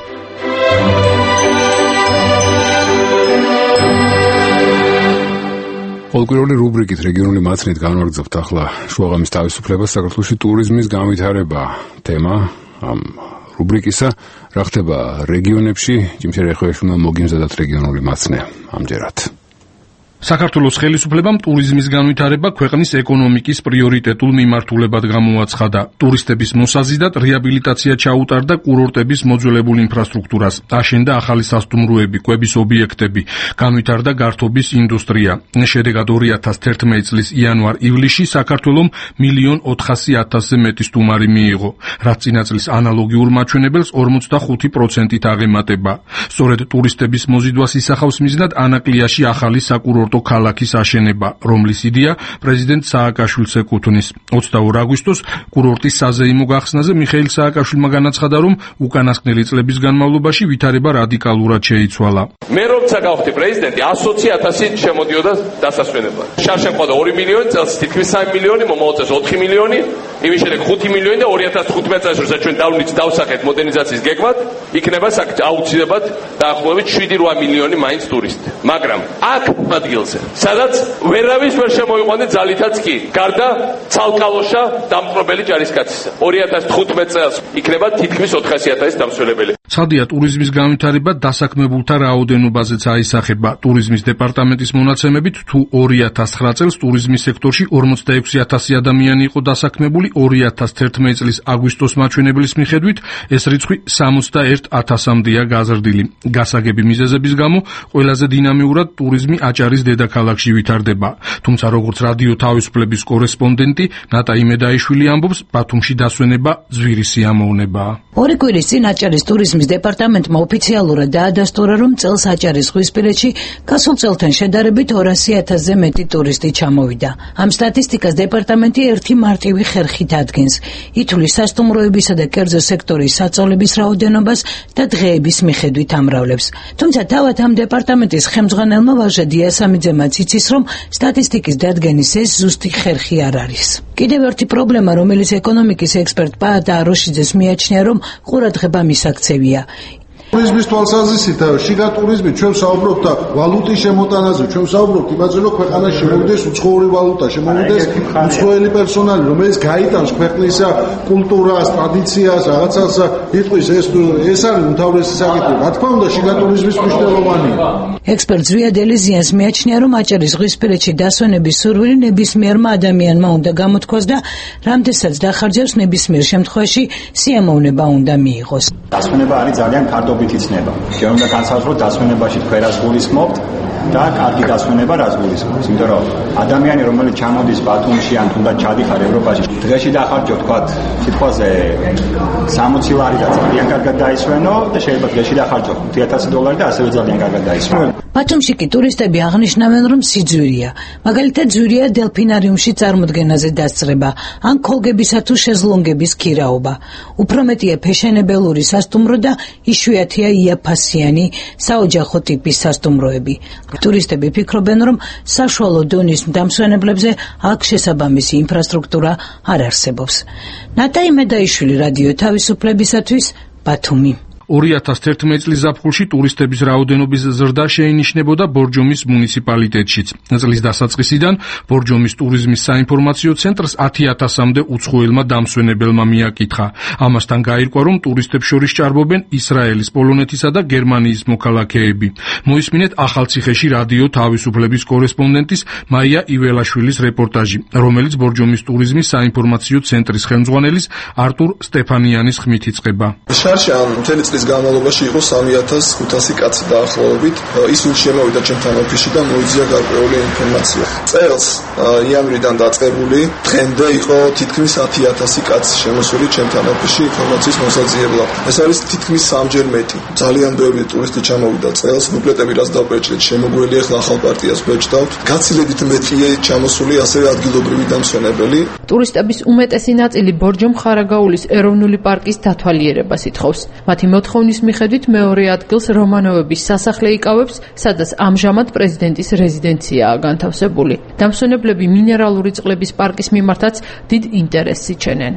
ყოველკვირეული რუბრიკით რეგიონული მაცნით განვაგრძობთ ახლა შუაღამის თავისუფლებას საქართველოში ტურიზმის განვითარება თემა ამ რუბრიკისა რა ხდება რეგიონებში ჯიმშე რეხოეშვილმა მოგიმზადათ რეგიონული მაცნე ამჯერად საქართველოს ხელისუფლებამ ტურიზმის განვითარება ქვეყნის ეკონომიკის პრიორიტეტულ მიმართულებად გამოაცხადა. ტურისტების მოსაზიდად რეაბილიტაცია ჩაუტარდა კურორტების მოძველებულ ინფრასტრუქტურას, აშენდა ახალი სასტუმროები, კვების ობიექტები, განვითარდა გართობის ინდუსტრია. შედეგად ორი ათას თერთმეტი წლის იანვარ-ივლისში საქართველომ მილიონ ოთხასი ათასზე მეტი სტუმარი მიიღო, რაც წინა წლის ანალოგიურ მაჩვენებელს ორმოცდახუთი პროცენტით აღემატება. სწორედ ტურისტების მოზიდვას ისახავს მიზნად ანაკლიაში ახალი საკურორტო ქალაქის აშენება, რომლის იდეა პრეზიდენტ სააკაშვილს ეკუთვნის. ოცდაორ აგვისტოს კურორტის საზეიმო გახსნაზე მიხეილ სააკაშვილმა განაცხადა, რომ უკანასკნელი წლების განმავლობაში ვითარება რადიკალურად შეიცვალა. მე როცა გავხდი პრეზიდენტი, ასოცი ათასი შემოდიოდა დასასვენებლად. შარშემ ყავდა ორი მილიონი, წელს თითქმის სამი მილიონი, მომავალ წელს ოთხი მილიონი, იმის შემდეგ ხუთი მილიონი და ორი ათას თხუთმეტ წელს როცა ჩვენ დავნით დავსახეთ მოდერნიზაციის გეგმად, იქნება აუცილებლად დაახლოებით შვიდი რვა მილიონი მაინც ტურისტი. მაგრამ აქ ადგილზე, სადაც ვერავის ვერ შემოიყვანდა ძალითაც კი, გარდა ცალკალოშა დამპყრობელი ჯარისკაცისა. ორი ათას თხუთმეტ წელს იქნება თითქმის ოთხასი ათასი დამსვენებელი. ცხადია, ტურიზმის განვითარება დასაქმებულთა რაოდენობაზეც აისახება. ტურიზმის დეპარტამენტის მონაცემებით, თუ ორი ათას ცხრა წელს ტურიზმის სექტორში ორმოცდაექვსი ათასი ადამიანი იყო დასაქმებული, ორი ათას თერთმეტი წლის აგვისტოს მაჩვენებლის მიხედვით ეს რიცხვი სამოცდაერთ ათასამდეა გაზრდილი. გასაგები მიზეზების გამო ყველაზე დინამიურად ტურიზმი აჭარის დედაქალაქში ვითარდება. თუმცა როგორც რადიო თავისუფლების კორესპონდენტი ნატა იმედაიშვილი ამბობს, ბათუმში დასვენება ძვირი სიამოვნებაა. ორი კვირის წინ აჭარის ტურიზმის დეპარტამენტმა ოფიციალურად დაადასტურა, რომ წელს აჭარის ზღვისპირეთში გასულ წელთან შედარებით ორასი ათასზე მეტი ტურისტი ჩამოვიდა. ამ სტატისტიკას დეპარტამენტი ერთი მარტივი ხერხით ადგენს. ითვლის სასტუმროებისა და კერძო სექტორის საწოლების რაოდენობას და დღეების მიხედვით ამრავლებს. თუმცა თავად ამ დეპარტამენტის ხელმძღვანელმა ვაჟა დიასამიძემაც იცის, რომ სტატისტიკის დადგენის ეს ზუსტი ხერხი არ არის. კიდევ ერთი პრობლემა, რომელიც ეკონომიკის ექსპერტ პაატა აროშიძეს მიაჩნია, რომ ყურადღება მისაქცევია. ტურიზმის თვალსაზრისით შიგა ტურიზმი ჩვენ საუბრობთ და ვალუტის შემოტანაზე, ჩვენ საუბრობთ იმაზე, რომ ქვეყანაში შემოვიდეს უცხოური ვალუტა, შემოვიდეს უცხოელი პერსონალი, რომელიც გაიტანს ქვეყნის კულტურას, ტრადიციას, რაღაცას, იტყვის ეს ეს არის უმთავრესი საკითხი. რა თქმა უნდა, შიგა ტურიზმის მნიშვნელოვანია. ექსპერტ ზვიად ელიზიანს მიაჩნია, რომ აჭარის ზღვისპირეთში დასვენების სურვილი ნებისმიერმა ადამიანმა უნდა გამოთქვას და რამდენსაც დახარჯავს ნებისმიერ შემთხვევაში სიამოვნება უნდა მიიღოს. დასვენება არის ძალიან ფარდობითი ცნება. ჩვენ უნდა განსაზღვროთ დასვენებაში თქვენ რას გულისხმობთ და კარგი დასვენება რას გულისხმობს. იმიტომ რომ ადამიანი რომელიც ჩამოდის ბათუმში ან თუნდაც ჩადიხარ ევროპაში, დღეში დახარჯო თქვათ სიტყვაზე სამოცი ლარი და ძალიან კარგად დაისვენო და შეიძლება დღეში დახარჯო ხუთი ათასი დოლარი და ასევე ძალიან კარგად დაისვენო. ბათუმში კი ტურისტები აღნიშნავენ, რომ სიძვირია. მაგალითად, ძვირია დელფინარიუმში წარმოდგენაზე დასწრება, ან ქოლგებისა თუ შეზლონგების ქირაობა. უფრო მეტია ფეშენებელური სასტუმრო და იშვიათია იაფასიანი საოჯახო ტიპის სასტუმროები. ტურისტები ფიქრობენ, რომ საშუალო დონის დამსვენებლებზე აქ შესაბამისი ინფრასტრუქტურა არ არსებობს. ნატაი მედაიშვილი, რადიო თავისუფლებისათვის, ბათუმი. ორი ათას თერთმეტი წლის ზაფხულში ტურისტების რაოდენობის ზრდა შეინიშნებოდა ბორჯომის მუნიციპალიტეტშიც. წლის დასაწყისიდან ბორჯომის ტურიზმის საინფორმაციო ცენტრს ათი ათასამდე უცხოელმა დამსვენებელმა მიაკითხა. ამასთან გაირკვა, რომ ტურისტებს შორის ჭარბობენ ისრაელის, პოლონეთისა და გერმანიის მოქალაქეები. მოისმინეთ ახალციხეში რადიო თავისუფლების კორესპონდენტის მაია იველაშვილის რეპორტაჟი, რომელიც ბორჯომის ტურიზმის საინფორმაციო ცენტრის ხელმძღვანელის არტურ სტეფანიანის ხმით იწყება. განმავლობაში იყო სამი ათას ხუთასი კაცი დაახლოებით. ისინი შემოვიდა ჩემთან ოფისში და მოიძია გარკვეული ინფორმაცია. წელს იანვრიდან დაწყებული დღემდე იყო თითქმის ათი ათასი კაცი შემოსული ჩემთან ოფისში ინფორმაციის მოსაძიებლად. ეს არის თითქმის სამჯერ მეტი. ძალიან ბევრი ტურისტი ჩამოვიდა წელს. ბუკლეტები რაც დავბეჭდეთ, შემოგველი ახლა ახალ პარტიას ბეჭდავთ. გაცილებით მეტია ჩამოსული ასევე ადგილობრივი დამსვენებელი. ტურისტების უმეტესი ნაწილი ბორჯომ-ხარაგაულის ეროვნული პარკის დათვალიერებას ითხოვს. მათი მოთხოვნის მიხედვით მეორე ადგილს რომანოვების სასახლე იკავებს, სადაც ამჟამად პრეზიდენტის რეზიდენციაა განთავსებული. დამსვენებლები მინერალური წყლების პარკის მიმართაც დიდ ინტერესს იჩენენ.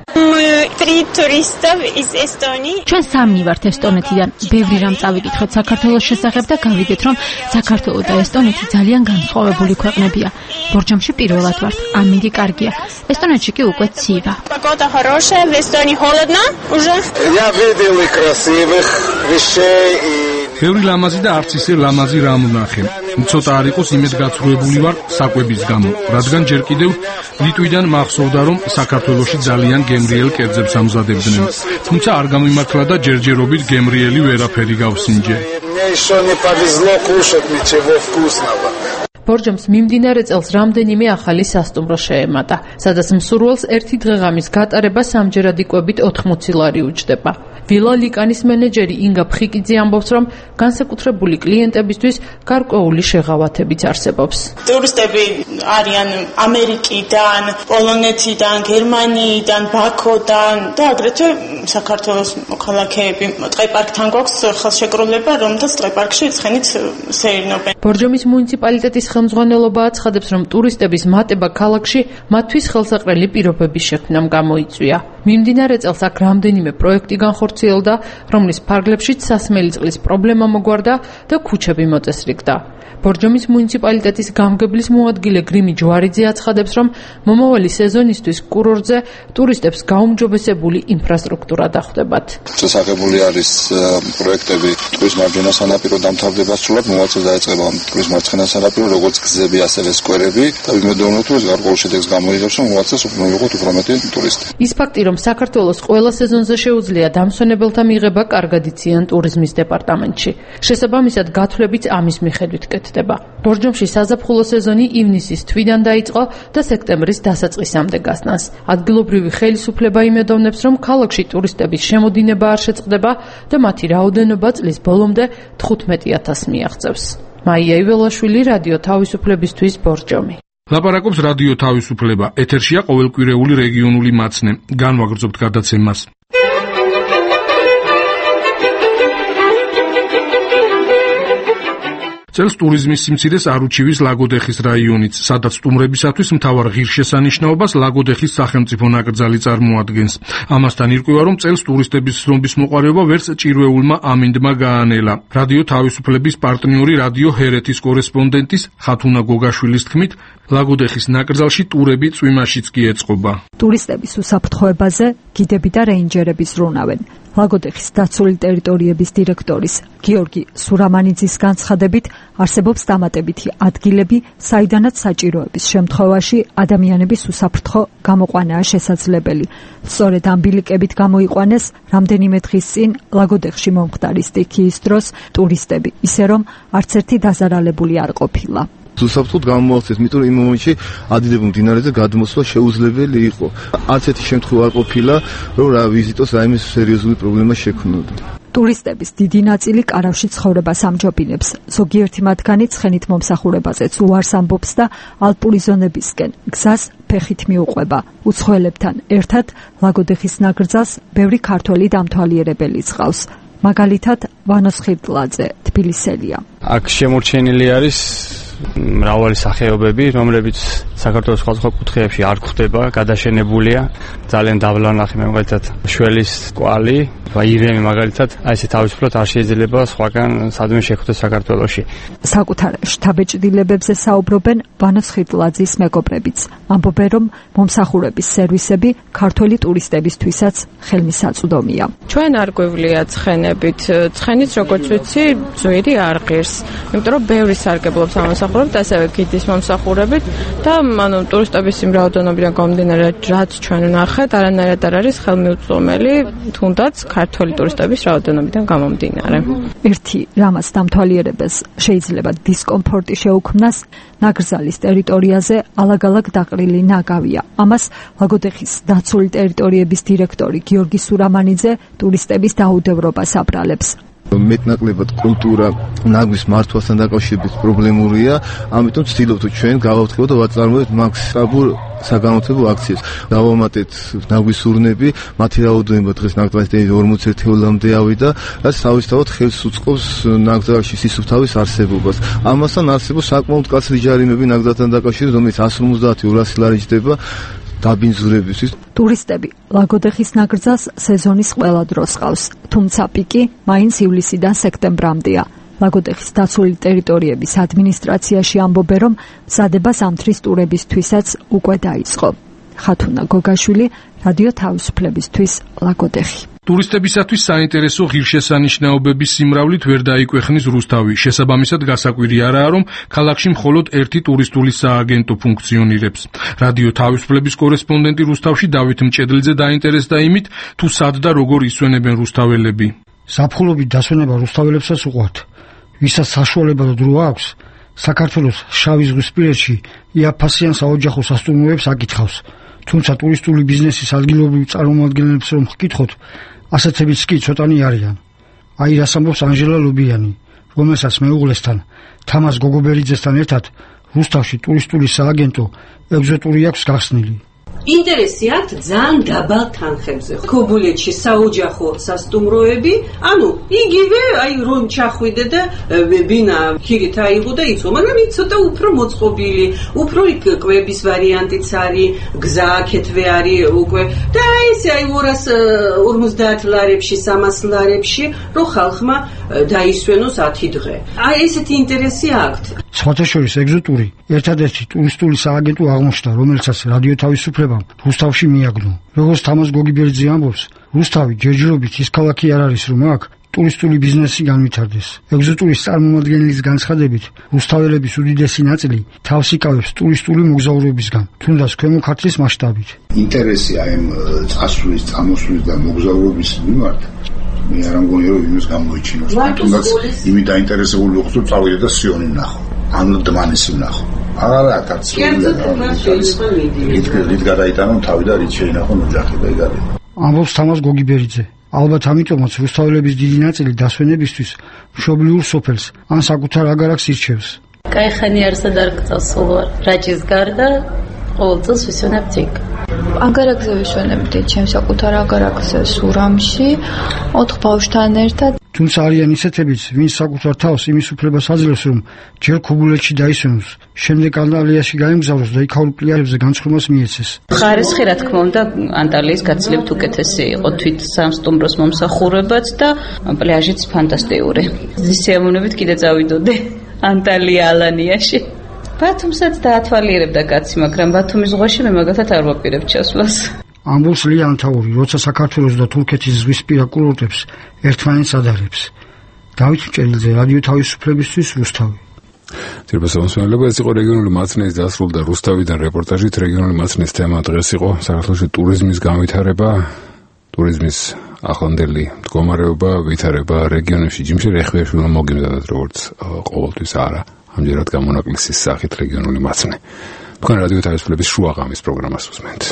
ჩვენ სამნი ვართ ესტონეთიდან. ბევრი რამ წავიკითხეთ საქართველოს შესახებ და გავიგეთ, რომ საქართველო და ესტონეთი ძალიან განსხვავებული ქვეყნებია. ბორჯომში პირველად ვართ, ამინდი კარგია. ესტონეთში კი უკვე ცივა. Погода хорошая, в Эстонии холодно уже. Я видел красивых вещей и ბევრი ლამაზი და არც ისე ლამაზი რამ ვნახე. ცოტა არ იყოს იმედ გაცრუებული ვარ საკვების გამო, რადგან ჯერ კიდევ ლიტვიდან მახსოვდა, რომ საქართველოში ძალიან გემრიელ კერძებს ამზადებდნენ. თუმცა არ გამიმართლა და ჯერჯერობით გემრიელი ვერაფერი გავსინჯე. ბორჯომს მიმდინარე წელს რამდენიმე ახალი სასტუმრო შეემატა, სადაც მსურველს ერთი დღეღამის გატარება სამჯერად იკვებით ოთხმოცი ლარი უჯდება. ვილა ლიკანის მენეჯერი ინგა ფხიკიძე ამბობს, რომ განსაკუთრებული კლიენტებისთვის გარკვეული შეღავათებიც არსებობს. ტურისტები არიან ამერიკიდან, პოლონეთიდან, გერმანიიდან, ბაქოდან და აგრეთვე საქართველოს მოქალაქეები. ტყეპარკთან გვაქვს ხელშეკრულება, რომელთა ტყეპარკში ცხენით სეირნობენ. ბორჯომის მუნიციპალიტეტის ხელმძღვანელობა აცხადებს, რომ ტურისტების მატება ქალაქში მათთვის ხელსაყრელი პირობების შექმნამ გამოიწვია. მიმდინარე წელს აქ რამდენიმე პროექტი განხორციელდა, რომლის ფარგლებშიც სასმელი წყლის პრობლემა მოგვარდა და ქუჩები მოწესრიგდა. ბორჯომის მუნიციპალიტეტის გამგებლის მოადგილე გრიმი ჯვარიძე აცხადებს, რომ მომავალი სეზონისთვის კურორტზე ტურისტებს გაუმჯობესებული ინფრასტრუქტურა დახვდებათ. შესაძლებელი არის პროექტები ტყვის მარჯვენა სანაპირო დამთავრდება სრულად, მოვალწეს დაეწყება ტყვის მარცხენა სანაპირო, როგორც გზები, ასევე სკვერები და ვიმედოვნებთ, რომ ეს გარკვეულ შედეგს გამოიღებს, რომ მოვალწეს უფრო მივიღოთ უფრო მეტი ტურისტი. ის ფაქტი, რომ საქართველოს ყველა სეზონზე შეუძლია დამსვენებელთა მიღება, კარგად იციან ტურიზმის დეპარტამენტში. შესაბამისად, გათვლებიც ამის მიხედვით კეთდება. ბორჯომში საზაფხულო სეზონი ივნისის თვიდან დაიწყო და სექტემბრის დასაწყისამდე გასტანს. ადგილობრივი ხელისუფლება იმედოვნებს, რომ ქალაქში ტურისტების შემოდინება არ შეწყდება და მათი რაოდენობა წლის ბოლომდე თხუთმეტი ათასს მიაღწევს. მაია იველაშვილი, რადიო თავისუფლებისთვის, ბორჯომი. ლაპარაკობს რადიო თავისუფლება. ეთერშია ყოველკვირეული რეგიონული მაცნე. განვაგრძობთ გადაცემას. წელს ტურიზმის სიმცირეს არ უჩივის ლაგოდეხის რაიონიც, სადაც სტუმრებისათვის მთავარ ღირსშესანიშნაობას ლაგოდეხის სახელმწიფო ნაკრძალი წარმოადგენს. ამასთან ირკვევა, რომ წელს ტურისტების ზრდობის მოყვარეობა ვერც ჭირვეულმა ამინდმა გაანელა. რადიო თავისუფლების პარტნიორი რადიო ჰერეთის კორესპონდენტის ხათუნა გოგაშვილის თქმით, ლაგოდეხის ნაკრძალში ტურები წვიმაშიც კი ეწყობა. ტურისტების უსაფრთხოებაზე გიდები და რეინჯერები ზრუნავენ. ლაგოდეხის დაცული ტერიტორიების დირექტორის გიორგი სურამანიძის განცხადებით, არსებობს დამატებითი ადგილები, საიდანაც საჭიროების შემთხვევაში ადამიანების უსაფრთხო გამოყვანაა შესაძლებელი. სწორედ ამ ბილიკებით გამოიყვანეს რამდენიმე დღის წინ ლაგოდეხში მომხდარი სტიქიის დროს ტურისტები, ისე რომ არც ერთი დაზარალებული არ ყოფილა. უსაფრთხოდ გამოაღწიეს, იმიტომ რომ იმ მომენტში ადგილობრივ მდინარეზე გადმოსვლა შეუძლებელი იყო. არც ერთი შემთხვევა არ ყოფილა, რომ რა ვიზიტოს რაიმე სერიოზული პრობლემა შექმნოდა. ტურისტების დიდი ნაწილი კარავში ცხოვრებას ამჯობინებს. ზოგიერთი მათგანი ცხენით მომსახურებაზეც უარს ამბობს და ალპური ზონებისკენ გზას ფეხით მიუყვება. უცხოელებთან ერთად ლაგოდეხის ნაკრძალს ბევრი ქართველი დამთვალიერებელი წყავს. მაგალითად, ვანოს ხირტლაძე თბილისელია. აქ შემორჩენილი არის მრავალი სახეობები, რომლებიც საქართველოს სხვადასხვა კუთხეებში არ გვხვდება, გადაშენებულია. ძალიან დაბლანახი მაგალითად შველის კვალი, ირემი მაგალითად, აი ესე თავისუფლად არ შეიძლება სხვაგან სადმე შეხვდეს საქართველოში. საკუთარ შთაბეჭდილებებზე საუბრობენ ვანოს ხირტლაძის მეგობრებიც. ამბობენ, რომ მომსახურების სერვისები ქართველი ტურისტებისთვისაც ხელმისაწვდომია. ჩვენ არ გვევლია ცხენებით. ცხენიც როგორც ვიცი, ძვირი არ ღირს. იმიტომ რომ ბევრი სარგებლობს ამასახურებით, ასევე გიდის მომსახურებით და ანუ ტურისტების იმ რაოდენობიდან გამომდინარე, რაც ჩვენ ვნახეთ, არანაირად არ არის ხელმიუწვდომელი, თუნდაც ქართველი ტურისტების რაოდენობიდან გამომდინარე. ერთი რამაც დამთვალიერებელს შეიძლება დისკომფორტი შეუქმნას, ნაკრძალის ტერიტორიაზე ალაგ-ალაგ დაყრილი ნაგავია. ამას ლაგოდეხის დაცული ტერიტორიების დირექტორი გიორგი სურამანიძე ტურისტების დაუდევრობას აბრალებს. მეტნაკლებად კულტურა ნაგვის მართვასთან დაკავშირებით პრობლემურია, ამიტომ ვცდილობთ ჩვენ გავავთქებოთ და ვაწარმოებთ მაქსიმალურ საგანმანათლებლო აქციებს. დავამატეთ ნაგვის ურნები, მათი რაოდენობა დღეს ნაკრძალის ტერიტორიაზე ორმოცი ერთეულამდე ავიდა, რაც თავისთავად ხელს უწყობს ნაკრძალში სისუფთავის არსებობას. ამასთან არსებობს საკმაოდ მკაცრი ჯარიმები ნაკრძალთან დაკავშირებით, რომელიც εκατს ორმოცდაათი ორასი ლარი ჯდება დაბინძურებისთვის. ტურისტები ლაგოდეხის ნაკრძალს სეზონის ყველა დროს ყავს, თუმცა პიკი მაინც ივლისიდან სექტემბრამდეა. ლაგოდეხის დაცული ტერიტორიების ადმინისტრაციაში ამბობენ, რომ მზადება ზამთრის ტურებისთვისაც უკვე დაიწყო. ხათუნა გოგაშვილი, რადიო თავისუფლებისთვის, ლაგოდეხი. ტურისტებისათვის საინტერესო ღირსშესანიშნაობების სიმრავლით ვერ დაიკვეხნის რუსთავი. შესაბამისად გასაკვირი არაა, რომ ქალაქში მხოლოდ ერთი ტურისტული სააგენტო ფუნქციონირებს. რადიო თავისუფლების კორესპონდენტი რუსთავში დავით მჭედლიძე დაინტერესდა იმით, თუ სად და როგორ ისვენებენ რუსთაველები. ზაფხულობით დასვენება რუსთაველებსაც უყვართ. ვისაც საშუალება და დრო აქვს, საქართველოს შავი ზღვისპირეთში იაფასიან საოჯახო სასტუმროებს აკითხავს. თუმცა ტურისტული ბიზნესის ადგილობრივ წარმომადგენლებს რომ ვკითხოთ, ასეთებიც კი ცოტანი არიან. აი რას ამბობს ანჟელა ლობიანი, რომელსაც მეუღლესთან, თამაზ გოგობერიძესთან ერთად რუსთავში ტურისტული სააგენტო ეგზოტური აქვს გახსნილი. ინტერესი აქვთ ძალიან დაბალ თანხებზე. ქობულეთში საოჯახო სასტუმროები, ანუ იგივე აი რომ ჩახვიდე და ვინა ხირით აიღო და იცო, მაგრამ ის ცოტა უფრო მოწყობილი, უფრო იქ კვების ვარიანტიც არის, გზა აქეთვე არის უკვე და აი ესე აი ორას ორმოცდაათ ლარებში, სამას ლარებში, რომ ხალხმა დაისვენოს ათი დღე. აი ესეთი ინტერესი აქვთ. სხვათა შორის ეგზოტური ერთადერთი ტურისტული სააგენტო აღმოჩნდა, რომელსაც რადიო თავისუფლება რუსთავში მიაგნო. როგორც თამაზ გოგიბერიძე ამბობს, რუსთავი ჯერჯერობით ის ქალაქი არ არის, რომ აქ ტურისტული ბიზნესი განვითარდეს. ეგზოტურის წარმომადგენლის განცხადებით, რუსთაველების უდიდესი ნაწილი თავს იკავებს ტურისტული მოგზაურობისგან, თუნდაც ქვემო ქართლის მასშტაბით. ინტერესი აი ამ წასვლის, წამოსვლის და მოგზაურობის მიმართ მე არ ამგონია, რომ იმის გამოიჩინოს. თუნდაც იმით დაინტერესებული ვიყო, რომ წავიდე და სიონი ვნახო. ანუ დმანისი ვნახო. არა, კაცი. რით გადაიტანო თავი და რით შეინახო ოჯახი და იგარი. ამბობს თამაზ გოგიბერიძე. ალბათ ამიტომაც რუსთაველების დიდი ნაწილი დასვენებისთვის მშობლიურ სოფელს ან საკუთარ აგარაკს ირჩევს. კაიხანი არსა დარგწავს სულ ვარ. რაჭის გარდა ყოველ წელს ვისვენებთ იქ. აგარაკზე ვისვენებდი ჩემ საკუთარ აგარაკზე სურამში, ოთხ ბავშვთან ერთად. თუმცა არიან ისეთებიც, ვინც საკუთარ თავს იმის უფლებას აძლევს, რომ ჯერ ქობულეთში დაისვენოს, შემდეგ ანტალიაში გაემგზავროს და იქაურ პლიაჟებზე განცხრომას მიეცეს. ხარისხი, რა თქმა უნდა, ანტალიის გაცილებით უკეთესი იყო თვით სამსტუმროს მომსახურებაც და პლიაჟიც ფანტასტიკური. სიამოვნებით კიდე წავიდოდე ანტალია ალანიაში. ბათუმსაც დაათვალიერებდა კაცი, მაგრამ ბათუმის ზღვაში მე მაგალითად არ ვაპირებ ჩასვლას. ამბობს ლია ანთაური, როცა საქართველოს და თურქეთის ზღვისპირა კურორტებს ერთმანეთს ადარებს. დავით მჭელიძე, რადიო თავისუფლებისთვის, რუსთავი. ძირფას მოსმენელობა, ეს იყო რეგიონული მაცნეის დასრულდა რუსთავიდან რეპორტაჟით. რეგიონული მაცნეის თემა დღეს იყო საქართველოში ტურიზმის განვითარება, ტურიზმის ახლანდელი მდგომარეობა, ვითარება რეგიონებში. ჯიმშერ ეხვიაშვილმა მოგიმზადათ როგორც ყოველთვის არა, ამჯერად გამონაკლისის სახით რეგიონული მაცნე. თქვენ რადიო თავისუფლების შუაღამის პროგრამას უსმენთ.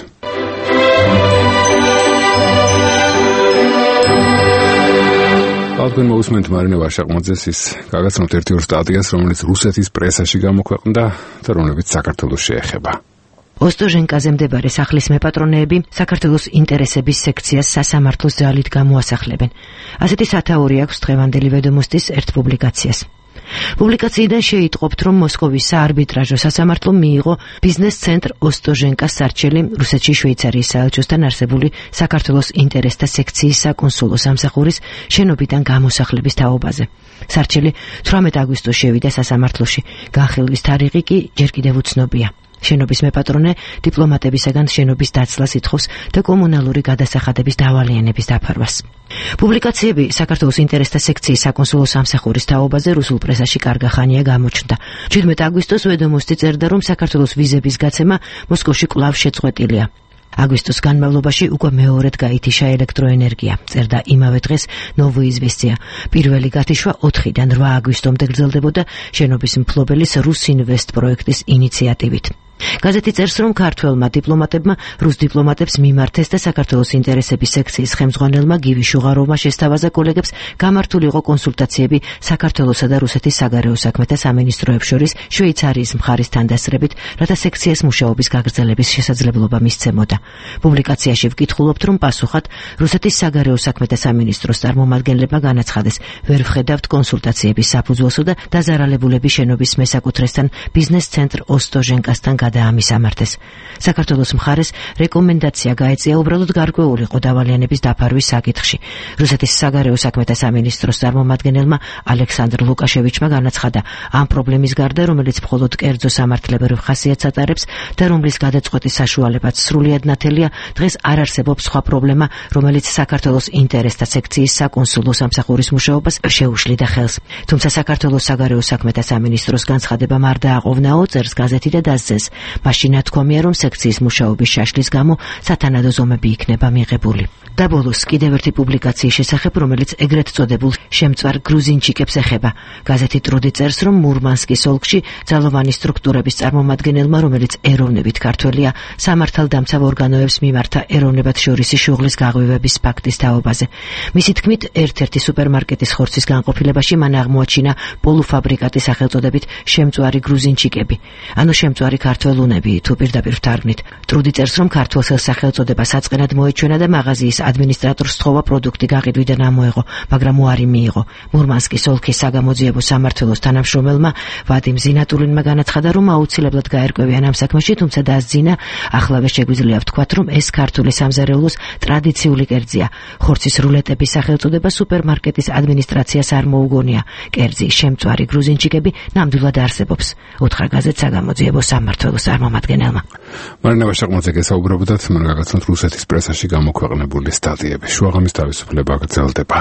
ალბათ მოусმენთ მარინა ვაშაყმაძეს ის გაგაცნობთ ერთი ორ სტატიას, რომელიც რუსეთის პრესაში გამოქვეყნდა და რომელიც საქართველოს შეეხება. ოსტოჟენკაზე მდებარე სახლის მეპატრონეები საქართველოს ინტერესების სექციას სასამართლოს ძალით გამოასახლებენ. ასეთი სათაური აქვს დღევანდელი ვედომოსტის ერთ პუბლიკაციას. პუბლიკაციიდან შეიტყობთ, რომ მოსკოვის საარბიტრაჟო სასამართლომ მიიღო ბიზნეს ცენტრ ოსტოჟენკას სარჩელი რუსეთში შვეიცარიის საელჩოსთან არსებული საქართველოს ინტერესთა სექციის საკონსულო სამსახურის შენობიდან გამოსახლების თაობაზე. სარჩელი თვრამეტ აგვისტოს შევიდა სასამართლოში, განხილვის თარიღი კი ჯერ კიდევ უცნობია. შენობის მეპატრონე დიპლომატებისაგან შენობის დაცლას ითხოვს და კომუნალური გადასახადების დავალიანების დაფარვას. პუბლიკაციები საქართველოს ინტერესთა სექციის საკონსულო სამსახურის თაობაზე რუსულ პრესაში კარგა ხანია გამოჩნდა. შვიდმეტ აგვისტოს ვედომოსტი წერდა, რომ საქართველოს ვიზების გაცემა მოსკოვში კვლავ შეწყვეტილია. აგვისტოს განმავლობაში უკვე მეორედ გაითიშა ელექტროენერგია, წერდა იმავე დღეს ნოვოიზვესტია. პირველი გათიშვა ოთხიდან რვა აგვისტომდე გრძელდებოდა შენობის მფლობელის რუსინვესტ პროექტის ინიციატივით. გაზეთი წერს, რომ ქართველმა დიპლომატებმა რუს დიპლომატებს მიმართეს და საქართველოს ინტერესების სექციის ხელმძღვანელმა გივი შუღაროვმა შესთავაზა კოლეგებს გამართული იყო კონსულტაციები საქართველოსა და რუსეთის საგარეო საქმეთა სამინისტროებს შორის შვეიცარიის მხარის თანდასწრებით, რათა სექციას მუშაობის გაგრძელების შესაძლებლობა მისცემოდა. პუბლიკაციაში ვკითხულობთ, რომ პასუხად რუსეთის საგარეო საქმეთა სამინისტროს წარმომადგენლებმა განაცხადეს, ვერ ვხედავთ კონსულტაციების საფუძველსო და დაზარალებულები შენობის მესაკუთრესთან ბიზნეს ცენტრ ოსტოჟენკასთან დაამისამართეს. საქართველოს მხარეს რეკომენდაცია გაეწია უბრალოდ გარკვეულიყო დავალიანების დაფარვის საკითხში. რუსეთის საგარეო საქმეთა სამინისტროს წარმომადგენელმა ალექსანდრ ლუკაშევიჩმა განაცხადა, ამ პრობლემის გარდა, რომელიც მხოლოდ კერძო სამართლებრივ ხასიათს ატარებს და რომლის გადაწყვეტის საშუალებაც სრულიად ნათელია, დღეს არ არსებობს სხვა პრობლემა, რომელიც საქართველოს ინტერესთა სექციის საკონსულო სამსახურის მუშაობას შეუშლიდა ხელს. თუმცა საქართველოს საგარეო საქმეთა სამინისტროს განცხადებამ არ დააყოვნაო, წერს გაზეთი და დასძეს. მაშინ თქომია, რომ სექციის მუშაობის შაშლის გამო სათანადო ზომები იქნება მიღებული. და ბოლოს კიდევ ერთი პუბლიკაციის შესახებ, რომელიც ეგრეთ წოდებულ შემწვარ გრუზინჩიკებს ეხება. გაზეთი ტრუდი წერს, რომ მურმანსკის ოლქში ძალოვანი სტრუქტურების წარმომადგენელმა, რომელიც ეროვნებით ქართველია, სამართალდამცავ ორგანოებს მიმართა ეროვნებად შორისი შუღლის გაღვივების ფაქტის თაობაზე. მისი თქმით, ერთ-ერთი სუპერმარკეტის ხორცის განყოფილებაში მან აღმოაჩინა პოლუფაბრიკატის სახელწოდებით შემწვარი გრუზინჩიკები. ანუ შემწვარი ქართველუნები, თუ პირდაპირ ვთარგმნით. ტრუდი წერს, რომ ქართველ სახელწოდება საწყენად მოეჩვენა და მაღაზიის ადმინისტრატორს სთხოვა პროდუქტი გაყიდვიდან ამოეღო, მაგრამ უარი მიიღო. მურმანსკის ოლქის საგამოძიებო სამმართველოს თანამშრომელმა ვადიმ ზინატულინმა განაცხადა, რომ აუცილებლად გაერკვევიან ამ საქმეში, თუმცა დაასძინა, ახლავე შეგვიძლია ვთქვათ, რომ ეს ქართული სამზარეულოს ტრადიციული კერძია. ხორცის რულეტების სახელწოდება სუპერმარკეტის ადმინისტრაციას არ მოუგონია. კერძი, შემწვარი გრუზინჩიკები ნამდვილად არსებობს. უთხრა გაზეთ საგამოძიებო სამმართველოს წარმომადგენელმა. მარინა ვაშაყმაძე გესაუბრებოდათ, მან გაგაცნოთ რუსეთის პრესაში გამოქვეყნებული სტატიები. შუაღამის თავისუფლება გრძელდება.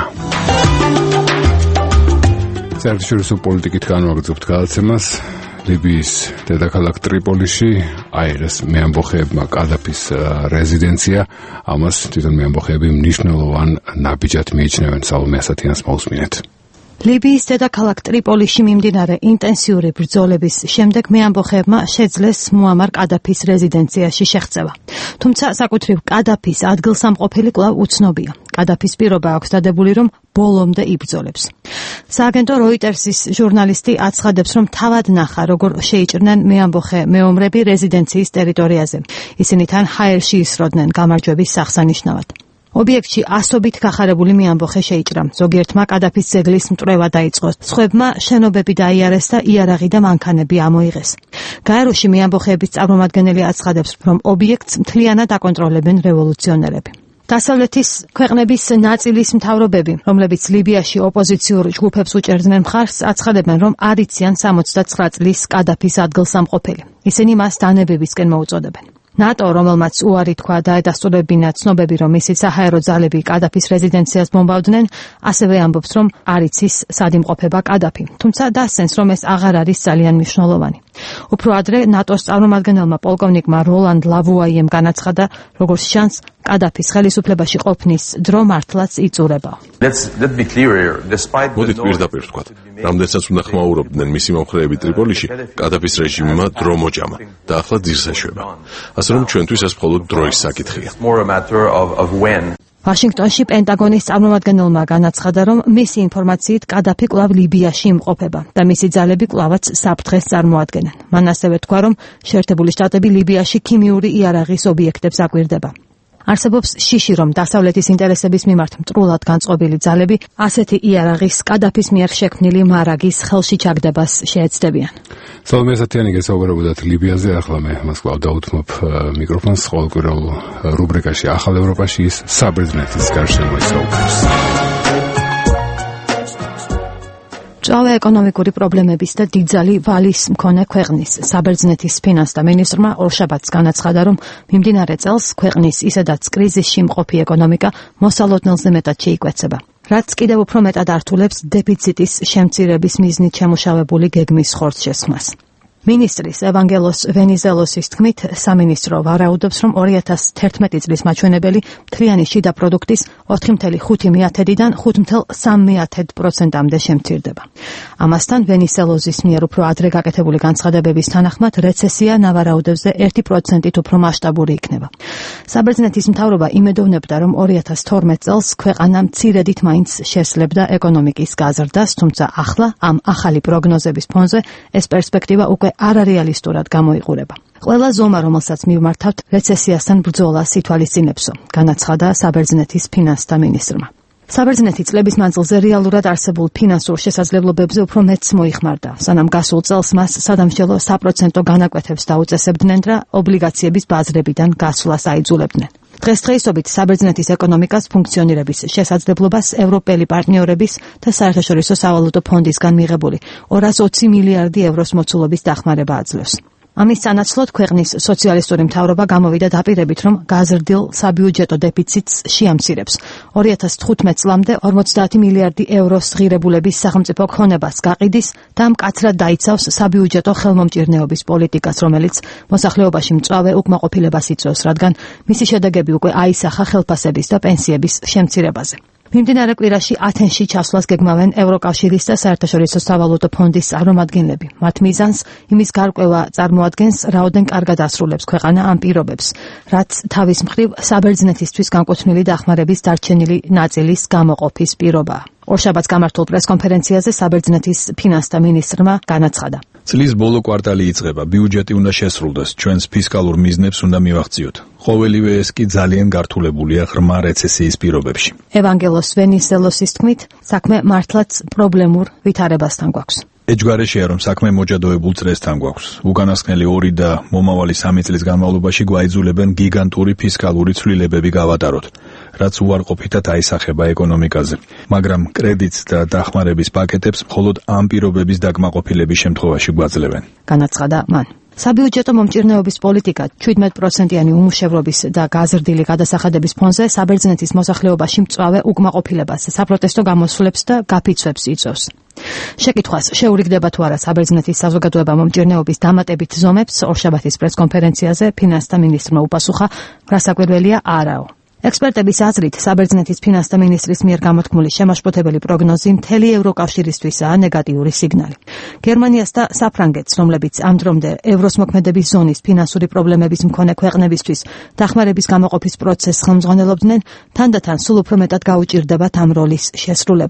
საერთაშორისო პოლიტიკით განვაგრძობთ გადაცემას. ლიბიის დედაქალაქ ტრიპოლიში აიღეს მეამბოხეებმა კადაფის რეზიდენცია. ამას თვითონ მეამბოხეები მნიშვნელოვან ნაბიჯად მიიჩნევენ. სალომე ასათიანს მოусმინეთ. ლიბიის დედაქალაქ ტრიპოლიში მიმდინარე ინტენსიური ბრძოლების შემდეგ მეამბოხეებმა შეძლეს მუამარ კადაფის რეზიდენციაში შეღწევა. თუმცა საკუთრივ კადაფის ადგილსამყოფელი კვლავ უცნობია. კადაფის პირობა აქვს დადებული, რომ ბოლომდე იბრძოლებს. სააგენტო როიტერსის ჟურნალისტი აცხადებს, რომ თავად ნახა, როგორ შეიჭრნენ მეამბოხე მეომრები რეზიდენციის ტერიტორიაზე. ისინი თან ჰაერში ისროდნენ გამარჯვების სახსანიშნავად. ობიექტში ასობით გახარებული მეამბოხე შეიჭრა. ზოგიერთმა კადაფის ძეგლის მტრევა დაიწყო. სხვებმა შენობები დაიარეს და იარაღი და მანქანები ამოიღეს. გაეროში მეამბოხეების წარმომადგენელი აცხადებს, რომ ობიექტს მთლიანად აკონტროლებენ რევოლუციონერები. დასავლეთის ქვეყნების ნაწილის მთავრობები, რომლებიც ლიბიაში ოპოზიციურ ჯგუფებს უჭერდნენ მხარს, აცხადებენ, რომ არ იციან სამოცდაცხრა წლის კადაფის ადგილსამყოფელი. ისინი მას დანებებისკენ მოუწოდებენ. ნატო, რომელმაც უარი თქვა დაედასტურებინა ცნობები, რომ მისი საჰაერო ძალები კადაფის რეზიდენციას ბომბავდნენ, ასევე ამბობს, რომ არ იცის სად იმყოფება კადაფი, თუმცა დასცენს, რომ ეს აღარ არის ძალიან მნიშვნელოვანი. უფრო ადრე ნატოს წარმომადგენელმა პოლკოვნიკმა როლანდ ლავუაიემ განაცხადა, როგორც ჩანს, კადაფის ხელისუფლებაში ყოფნის დრო მართლაც იწურება. მოდით პირდაპირ ვთქვათ, რამდენსაც უნდა ხმაურობდნენ მისი მომხრეები ტრიპოლიში, კადაფის რეჟიმმა დრო მოჭამა და ახლა ძირს ეშვება. ასე რომ ჩვენთვის ეს მხოლოდ დროის საკითხია. ვაშინგტონში პენტაგონის წარმომადგენელმა განაცხადა, რომ მისი ინფორმაციით კადაფი კვლავ ლიბიაში იმყოფება და მისი ძალები კვლავაც საფრთხეს წარმოადგენენ. მან ასევე თქვა, რომ შეერთებული შტატები ლიბიაში ქიმიური იარაღის ობიექტებს აკვირდება. არსებობს შიში, რომ დასავლეთის ინტერესების მიმართ მტრულად განწყობილი ძალები ასეთი იარაღის კადაფის მიერ შექმნილი მარაგის ხელში ჩაგდებას შეეცდებიან. სალომე ასათიანი გესაუბრებოდათ ლიბიაზე, ახლა მე მას კვლავ დაუთმობ მიკროფონს ყოველკვირეულ რუბრიკაში ახალ ევროპაში ის საბერძნეთის გარშემო ისაუბრებს. მწვავე ეკონომიკური პრობლემების და დიდძალი ვალის მქონე ქვეყნის საბერძნეთის ფინანსთა მინისტრმა ორშაბათს განაცხადა, რომ მიმდინარე წელს ქვეყნის ისედაც კრიზისში მყოფი ეკონომიკა მოსალოდნელზე მეტად შეიკვეცება, რაც კიდევ უფრო მეტად ართულებს დეფიციტის შემცირების მიზნით შემუშავებული გეგმის ხორცშესხმას. მინისტრის ევანგელოს ვენიზელოსის თქმით, სამინისტრო ვარაუდობს, რომ ორი ათას თერთმეტი წლის მაჩვენებელი მთლიანი შიდა პროდუქტის ოთხი კoma ხუთი მიათედიდან ხუთი კoma სამი პროცენტამდე შემცირდება. ამასთან ვენიზელოსის მიერ უფრო ადრე გაკეთებული განცხადებების თანახმად რეცესია ნავარაუდებზე ერთი პროცენტით უფრო მასშტაბური იქნება. საბერძნეთის მთავრობა იმედოვნებდა, რომ ორი ათას თორმეტ წელს ქვეყანა მცირედით მაინც შესლებდა ეკონომიკის გაზრდას, თუმცა ახლა ამ ახალი პროგნოზების ფონზე ეს პერსპექტივა უკვე არარეალისტურად გამოიყურება. ყველა ზომა, რომელსაც მივმართავთ, რეცესიასთან ბრძოლას ითვალისწინებსო, განაცხადა საბერძნეთის ფინანსთა მინისტრმა. საბერძნეთი წლების მანძილზე რეალურად არსებულ ფინანსურ შესაძლებლობებზე უფრო მეტს მოიხმარდა, სანამ გასულ წელს მას სადამსჯელო საპროცენტო განაკვეთებს დაუწესებდნენ და ობლიგაციების ბაზრებიდან გასვლას აიძულებდნენ. დღესდღეობით საბერძნეთის ეკონომიკას ფუნქციონირების შესაძლებლობას ევროპელი პარტნიორების და საერთაშორისო სავალუტო ფონდისგან მიღებული ორას ოცი მილიარდი ევროს მოცულობის დახმარება აძლევს. ამის სანაცვლოდ ქვეყნის სოციალისტური მთავრობა გამოვიდა დაპირებით, რომ გაზრდილ საბიუჯეტო დეფიციტს შეამცირებს. ორი ათას თხუთმეტ წლამდე ორმოცდაათი მილიარდი ევროს ღირებულების სახელმწიფო ქონებას გაყიდის და მკაცრად დაიცავს საბიუჯეტო ხელმომჭირნეობის პოლიტიკას, რომელიც მოსახლეობაში მწვავე უკმაყოფილებას იწვევს, რადგან მისი შედეგები უკვე აისახა ხელფასების და პენსიების შემცირებაზე. მიმდინარე კვირაში ათენში ჩასვლას გეგმავენ ევროკავშირის და საერთაშორისო სავალუტო ფონდის წარმომადგენლები. მათ მიზანს იმის გარკვევა წარმოადგენს, რაოდენ კარგად ასრულებს ქვეყანა ამ პირობებს, რაც თავის მხრივ საბერძნეთისთვის განკუთვნილი დახმარების დარჩენილი ნაწილის გამოყოფის პირობაა. ორშაბათს გამართულ პრესკონფერენციაზე საბერძნეთის ფინანსთა მინისტრმა განაცხადა. წლის ბოლო კვარტალი იწყება, ბიუჯეტი უნდა შესრულდეს, ჩვენს ფისკალურ მიზნებს უნდა მივახციოთ. ყოველივე ეს კი ძალიან გართულებულია ღრმა რეცესიის პირობებში. ევანგელოს ვენიზელოსის თქმით, საქმე მართლაც პრობლემურ ვითარებასთან გვაქვს. ეჯგარეშეა, რომ საქმე მოჯადოებულ წრესთან გვაქვს. უკანასკნელი ორი და მომავალი სამი წლის განმავლობაში გვაიძულებენ გიგანტური ფისკალური ცვლილებები გავატაროთ, რაც უარყოფითად აისახება ეკონომიკაზე. მაგრამ კრედიტს და დახმარების პაკეტებს მხოლოდ ამ პირობების დაკმაყოფილების შემთხვევაში გვაძლევენ. განაცხადა მან. საბიუჯეტო მომჭირნეობის პოლიტიკა შვიდმეტ პროცენტიანი უმუშევრობის და გაზრდილი გადასახადების ფონზე საბერძნეთის მოსახლეობაში მწვავე უკმაყოფილებას, საპროტესტო გამოსვლებს და გაფიცვებს იწვევს. შეკითხვას შეურიგდება თუ არა საბერძნეთის საზოგადოება მომჭირნეობის დამატებით ზომებს ორშაბათის პრესკონფერენციაზე ფინანსთა მინისტრმა უპასუხა, რასაკვირველია არაო. ექსპერტების აზრით, საბერძნეთის ფინანსთა მინისტრის მიერ გამოთქმული შემაშფოთებელი პროგნოზი მთელი ევროკავშირისთვისაა ნეგატიური სიგნალი. გერმანიას და საფრანგეთს, რომლებიც ამ დრომდე ევროს მოქმედების ზონის ფინანსური პრობლემების მქონე ქვეყნებისთვის დახმარების გამოყოფის პროცესს ხელმძღვანელობდნენ, თანდათან სულ უფრო მეტად გაუჭირდებათ ამ როლის შესრულება.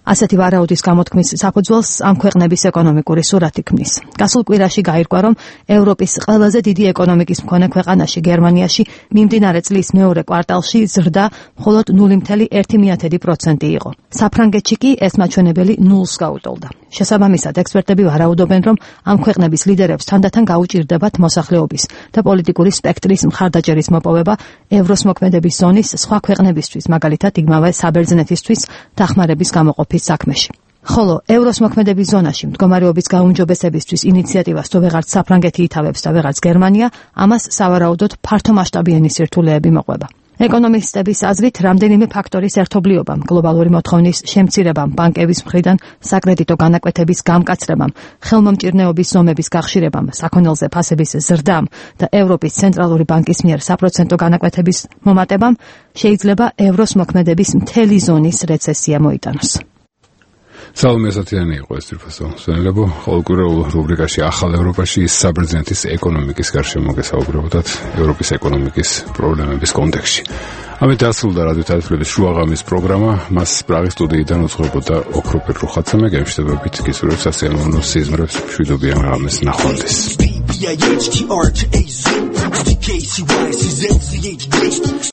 ასეთი ვარაუდის გამოთქმის საფუძველს ამ ქვეყნების ეკონომიკური სურათი ქმნის. გასულ კვირაში გაირკვა, რომ ევროპის ყველაზე დიდი ეკონომიკის მქონე ქვეყანაში გერმანიაში მიმდინარე წლის მეორე კვარტალში ზრდა მხოლოდ ნული ფاصლე ერთი პროცენტი იყო. საფრანგეთში კი ეს მაჩვენებელი ნულს გაუტოლდა. შესაბამისად, ექსპერტები ვარაუდობენ, რომ ამ ქვეყნების ლიდერებს თანდათან გაუჭირდებათ მოსახლეობის და პოლიტიკური სპექტრის მხარდაჭერის მოპოვება ევროს მოქმედების ზონის სხვა ქვეყნებისთვის, მაგალითად იმავე საბერძნეთისთვის დახმარების გამოყოფის საქმეში. ხოლო ევროს მოქმედების ზონაში მდგომარეობის გაუმჯობესებისთვის ინიციატივას თუ ვეღარც საფრანგეთი ითავებს და ვეღარც გერმანია, ამას სავარაუდოდ ფართომასშტაბიანი სირთულეები მოყვება. ეკონომისტების აზრით, რამდენიმე ფაქტორის ერთობლიობამ, გლობალური მოთხოვნის შემცირებამ, ბანკების მხრიდან საკრედიტო განაკვეთების გამკაცრებამ, ხელმომჭირნეობის ზომების გახშირებამ, საქონელზე ფასების ზრდამ და ევროპის ცენტრალური ბანკის მიერ საპროცენტო განაკვეთების მომატებამ შეიძლება ევროს მოქმედების მთელი ზონის რეცესია მოიტანოს. სალომე ასათიანი იყო ეს თვითფასო. სვენელებო, ყოველკვირეულ რუბრიკაში ახალ ევროპაში საბერძნეთის ეკონომიკის გარშემო გესაუბრებოდათ ევროპის ეკონომიკის პრობლემების კონტექსტში. ამით დასრულდა რადიო თათრების შუაღამის პროგრამა. მას პრაღის სტუდიიდან უძღვებოდა ოქროპერ რუხაცამე. გემშვიდობებით გისურვებთ სასიამოვნო სიზმრებს მშვიდობიან ღამეს ნახვამდის.